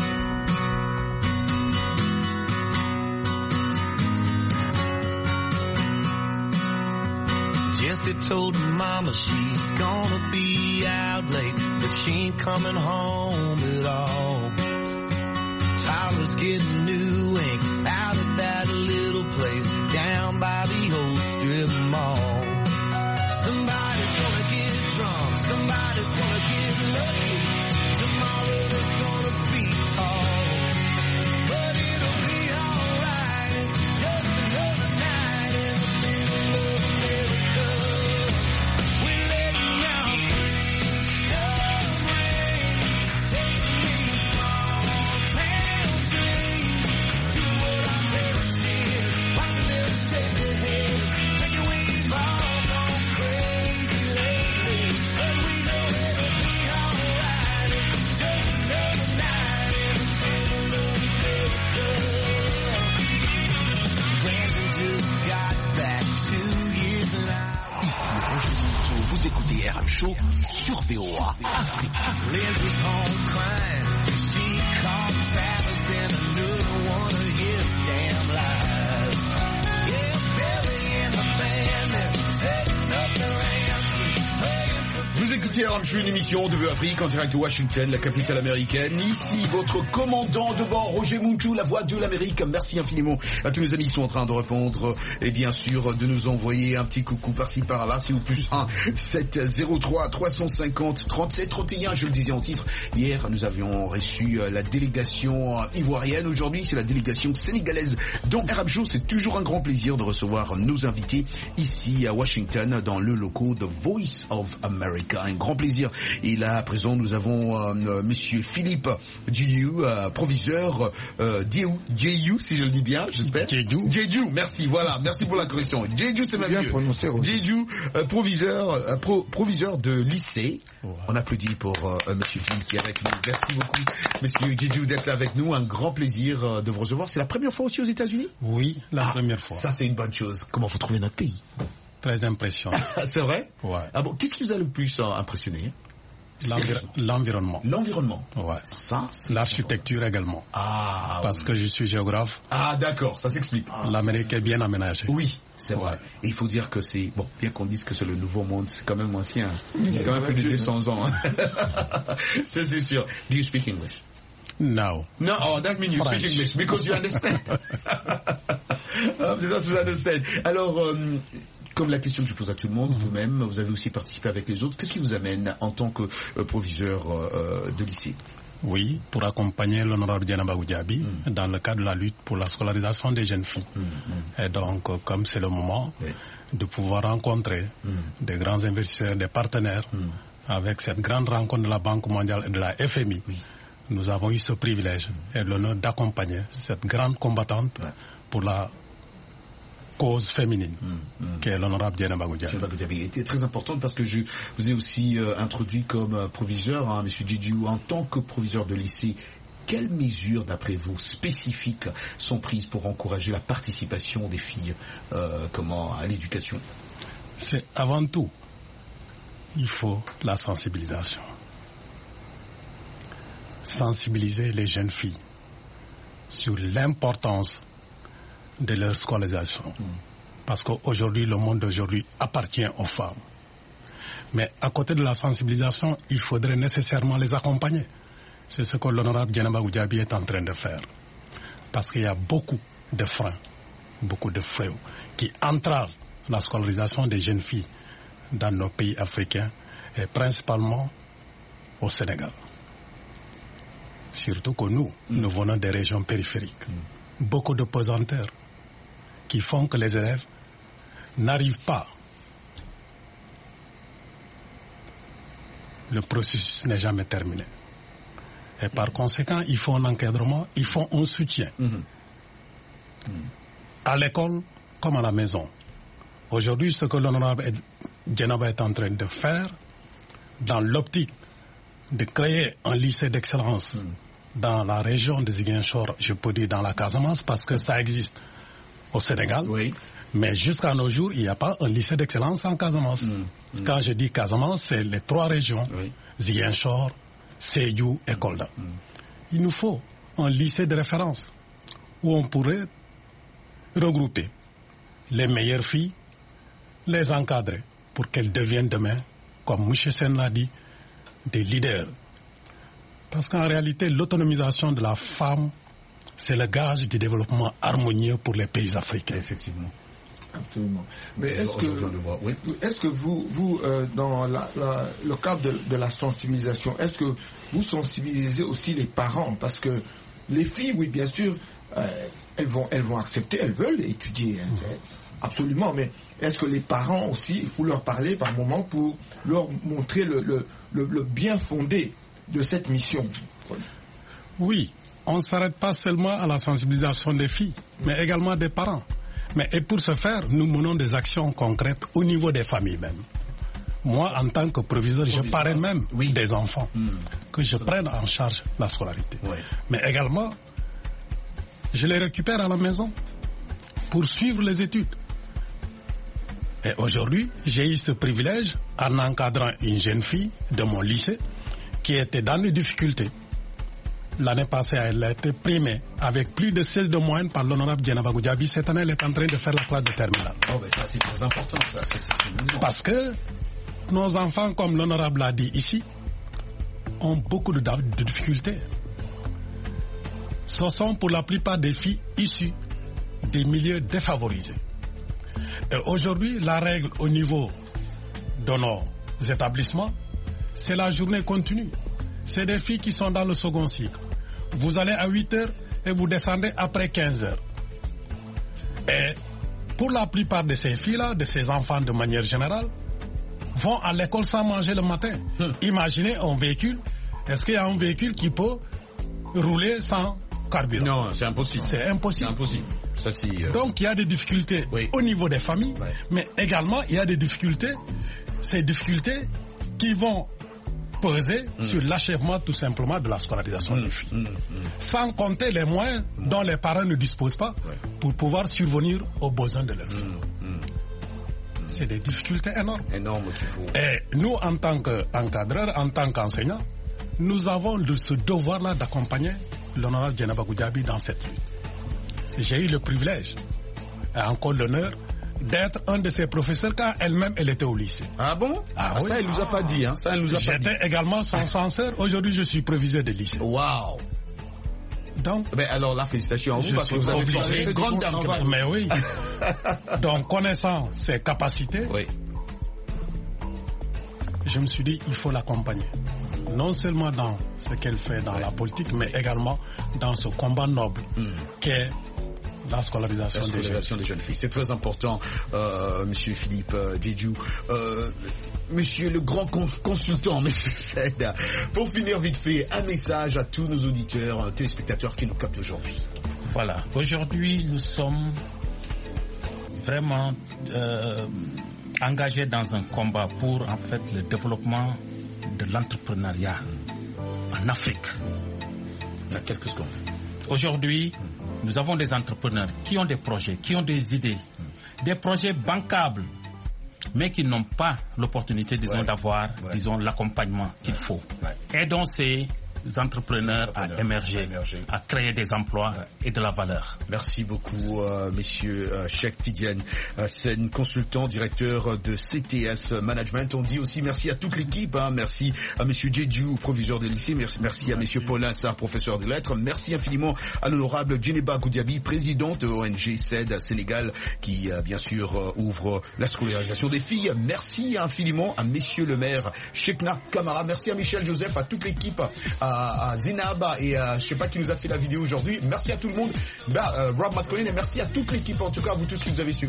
Jessie told her mama she's gonna be out late, but she ain't coming home at all. Tyler's getting new ink out of that little place down by the old strip mall. Somebody's gonna get drunk, somebody's gonna get lucky. Tomorrow there's gonna be talk, but it'll be alright. It's just another night in the middle of America. We're letting out freedom rain, tasting these small town dreams. Do what our parents did, watching them shake their heads, thinking we've all gone crazy lately. But we know it'll be alright. It's just another night in the middle of America. Brandon just got back two years and I.
Ici Roger Moutou, vous écoutez R M Show sur V O A Afrique.
Liz was home crying. She called Travis and another one of his damn lies. Yeah, Billy and the band, they're setting up their ransom, praying for.
Vous écoutez R M Show, une émission de V O A Afrique en direct de Washington, la capitale américaine. Ici, votre commandant de bord, Roger Moutou, la voix de l'Amérique. Merci infiniment à tous mes amis qui sont en train de répondre et bien sûr de nous envoyer un petit coucou par-ci par-là. C'est au plus un sept zéro trois trois cent cinquante trente-sept trente et un. Je le disais en titre. Hier, nous avions reçu la délégation ivoirienne. Aujourd'hui, c'est la délégation sénégalaise. Donc, R M Show, c'est toujours un grand plaisir de recevoir nos invités ici à Washington dans le local de Voice of America. Un grand plaisir. Et là, à présent, nous avons euh, Monsieur Philippe Diou, euh, proviseur euh, Diou, Diou, si je le dis bien, j'espère.
Diou.
Diou, merci. Voilà, merci pour la correction. Diou, c'est même mieux. Diou, euh, proviseur, euh, pro, proviseur de lycée. Wow. On applaudit pour euh, Monsieur Philippe qui est avec nous. Merci beaucoup, Monsieur Diou, d'être là avec nous. Un grand plaisir euh, de vous recevoir. C'est la première fois aussi aux États-Unis?
Oui, la
ah,
première fois.
Ça, c'est une bonne chose. Comment vous trouvez notre pays?
Très impressionnant.
C'est vrai?
Ouais.
Ah bon, qu'est-ce qui vous a le plus euh, impressionné?
L'envir- L'environnement.
L'environnement.
Ouais.
Ça,
l'architecture également.
Ah.
Parce oui. que je suis géographe.
Ah, d'accord, ça s'explique.
L'Amérique est bien aménagée.
Oui, c'est vrai. Ouais. Et il faut dire que c'est, bon, bien qu'on dise que c'est le nouveau monde, c'est quand même ancien. Il y a quand même plus de deux cents ans. Ça, c'est sûr. Do you speak English?
No.
No, oh, that means you French. Speak English because you understand. That's what you understand. Alors, euh, comme la question que je pose à tout le monde, vous-même, vous avez aussi participé avec les autres. Qu'est-ce qui vous amène en tant que euh, proviseur euh, de lycée?
Oui, pour accompagner l'honorable Dieynaba Goudiaby mm. dans le cadre de la lutte pour la scolarisation des jeunes filles. Mm, mm. Et donc, comme c'est le moment oui. de pouvoir rencontrer mm. des grands investisseurs, des partenaires, mm. avec cette grande rencontre de la Banque mondiale et de la F M I, oui. nous avons eu ce privilège mm. et l'honneur d'accompagner cette grande combattante ouais. pour la cause féminine, mmh, mmh. qui est l'honorable Dieynaba Goudiaby.
C'est très importante parce que je vous ai aussi euh, introduit comme euh, proviseur, hein, M. Djidjiou, en tant que proviseur de lycée. Quelles mesures, d'après vous, spécifiques sont prises pour encourager la participation des filles euh, comment, à l'éducation?
C'est avant tout, il faut la sensibilisation. Sensibiliser les jeunes filles sur l'importance de leur scolarisation. Mmh. Parce qu'aujourd'hui, le monde d'aujourd'hui appartient aux femmes. Mais à côté de la sensibilisation, il faudrait nécessairement les accompagner. C'est ce que l'honorable Dieynaba Goudiaby est en train de faire. Parce qu'il y a beaucoup de freins, beaucoup de fléaux qui entravent la scolarisation des jeunes filles dans nos pays africains et principalement au Sénégal. Surtout que nous, mmh. nous venons des régions périphériques. Mmh. Beaucoup de pesanteurs qui font que les élèves n'arrivent pas. Le processus n'est jamais terminé. Et par conséquent, il faut un encadrement, il faut un soutien. Mmh. Mmh. À l'école comme à la maison. Aujourd'hui, ce que l'honorable Dieynaba est en train de faire, dans l'optique de créer un lycée d'excellence mmh. dans la région de Ziguinchor, je peux dire dans la Casamance, parce que ça existe au Sénégal, oui. mais jusqu'à nos jours, il n'y a pas un lycée d'excellence en Casamance. Mmh, mmh. Quand je dis Casamance, c'est les trois régions, oui. Ziguinchor, Sédhiou et Kolda. Mmh. Il nous faut un lycée de référence où on pourrait regrouper les meilleures filles, les encadrer pour qu'elles deviennent demain, comme M. Sen l'a dit, des leaders. Parce qu'en réalité, l'autonomisation de la femme, c'est le gage du développement harmonieux pour les pays africains.
Effectivement.
Absolument. Mais est-ce que, oui. est-ce que vous, vous euh, dans la, la, le cadre de, de la sensibilisation, est-ce que vous sensibilisez aussi les parents? Parce que les filles, oui, bien sûr, euh, elles vont, elles vont accepter, elles veulent étudier. Hein, mmh. Absolument. Mais est-ce que les parents aussi, il faut leur parler par moment pour leur montrer le, le, le, le bien fondé de cette mission?
Oui. On ne s'arrête pas seulement à la sensibilisation des filles, mais également des parents. Mais et pour ce faire, nous menons des actions concrètes au niveau des familles même. Moi, en tant que proviseur, je parraine même oui. des enfants, mmh. que je prenne en charge la scolarité. Oui. Mais également, je les récupère à la maison pour suivre les études. Et aujourd'hui, j'ai eu ce privilège en encadrant une jeune fille de mon lycée qui était dans les difficultés. L'année passée, elle a été primée avec plus de seize de moyenne par l'honorable Dieynaba Goudiaby. Cette année, elle est en train de faire la classe de terminale.
Oh, ben ça, c'est très important. Ça. C'est, c'est, c'est
Parce que nos enfants, comme l'honorable l'a dit ici, ont beaucoup de, de difficultés. Ce sont pour la plupart des filles issues des milieux défavorisés. Et aujourd'hui, la règle au niveau de nos établissements, c'est la journée continue. C'est des filles qui sont dans le second cycle. Vous allez à huit heures et vous descendez après quinze heures. Et pour la plupart de ces filles-là, de ces enfants de manière générale, vont à l'école sans manger le matin. Hum. Imaginez un véhicule. Est-ce qu'il y a un véhicule qui peut rouler sans carburant?
Non, c'est impossible.
C'est impossible.
C'est impossible. Ça, c'est, euh...
Donc il y a des difficultés oui. au niveau des familles, ouais. mais également il y a des difficultés, ces difficultés qui vont peser mmh. sur l'achèvement tout simplement de la scolarisation mmh. des filles. Mmh. Mmh. Sans compter les moyens mmh. dont les parents ne disposent pas ouais. pour pouvoir survenir aux besoins de leurs filles. Mmh. Mmh. c'est des difficultés énormes.
Énormes qu'il faut.
Et nous, en tant qu'encadreurs, en tant qu'enseignants, nous avons de ce devoir-là d'accompagner l'honorable Djenaba Goudiaby dans cette lutte. J'ai eu le privilège, et encore l'honneur, d'être un de ses professeurs quand elle-même, elle était au lycée.
Ah bon?
Ah,
ah
oui.
Ça, elle nous a pas dit. Hein. Ça, elle nous a pas dit.
J'étais également son censeur. Aujourd'hui, je suis proviseur de lycée.
Waouh!
Donc,
ben alors là, félicitations à vous parce que vous avez fait une grande dame.
Mais oui. Donc, connaissant ses capacités,
oui.
je me suis dit, il faut l'accompagner. Non seulement dans ce qu'elle fait dans oui. la politique, mais également dans ce combat noble mm. qu'est la scolarisation,
la scolarisation
des,
des jeunes filles. C'est très important, euh, Monsieur Philippe euh, Diédhiou. Euh, Monsieur le grand con consultant, Monsieur Said, pour finir vite fait, un message à tous nos auditeurs, euh, téléspectateurs qui nous captent aujourd'hui.
Voilà. Aujourd'hui, nous sommes vraiment euh, engagés dans un combat pour en fait le développement de l'entrepreneuriat en Afrique.
Dans quelques secondes.
Aujourd'hui, nous avons des entrepreneurs qui ont des projets, qui ont des idées, des projets bancables, mais qui n'ont pas l'opportunité, disons, ouais. d'avoir, ouais. disons, l'accompagnement qu'il ouais. faut. Ouais. Aidons ces entrepreneurs, entrepreneurs à, émerger, à émerger, à créer des emplois ouais. et de la valeur.
Merci beaucoup, euh, messieurs euh, Cheikh Tidiane euh, Sène, consultant, directeur de C T S Management. On dit aussi merci à toute l'équipe. Hein, merci à monsieur Diédhiou, proviseur de lycée. Merci, merci à monsieur Paulin Sarr, professeur de lettres. Merci infiniment à l'honorable Djenaba Goudiaby, président de O N G C E D Sénégal, qui euh, bien sûr euh, ouvre la scolarisation des filles. Merci infiniment à messieurs le maire Cheikhna Kamara. Merci à Michel Joseph, à toute l'équipe, à à Zenaba et à, je sais pas qui nous a fait la vidéo aujourd'hui. Merci à tout le monde. Bah, euh, Rob McCollin, et merci à toute l'équipe, en tout cas à vous tous qui nous avez suivis.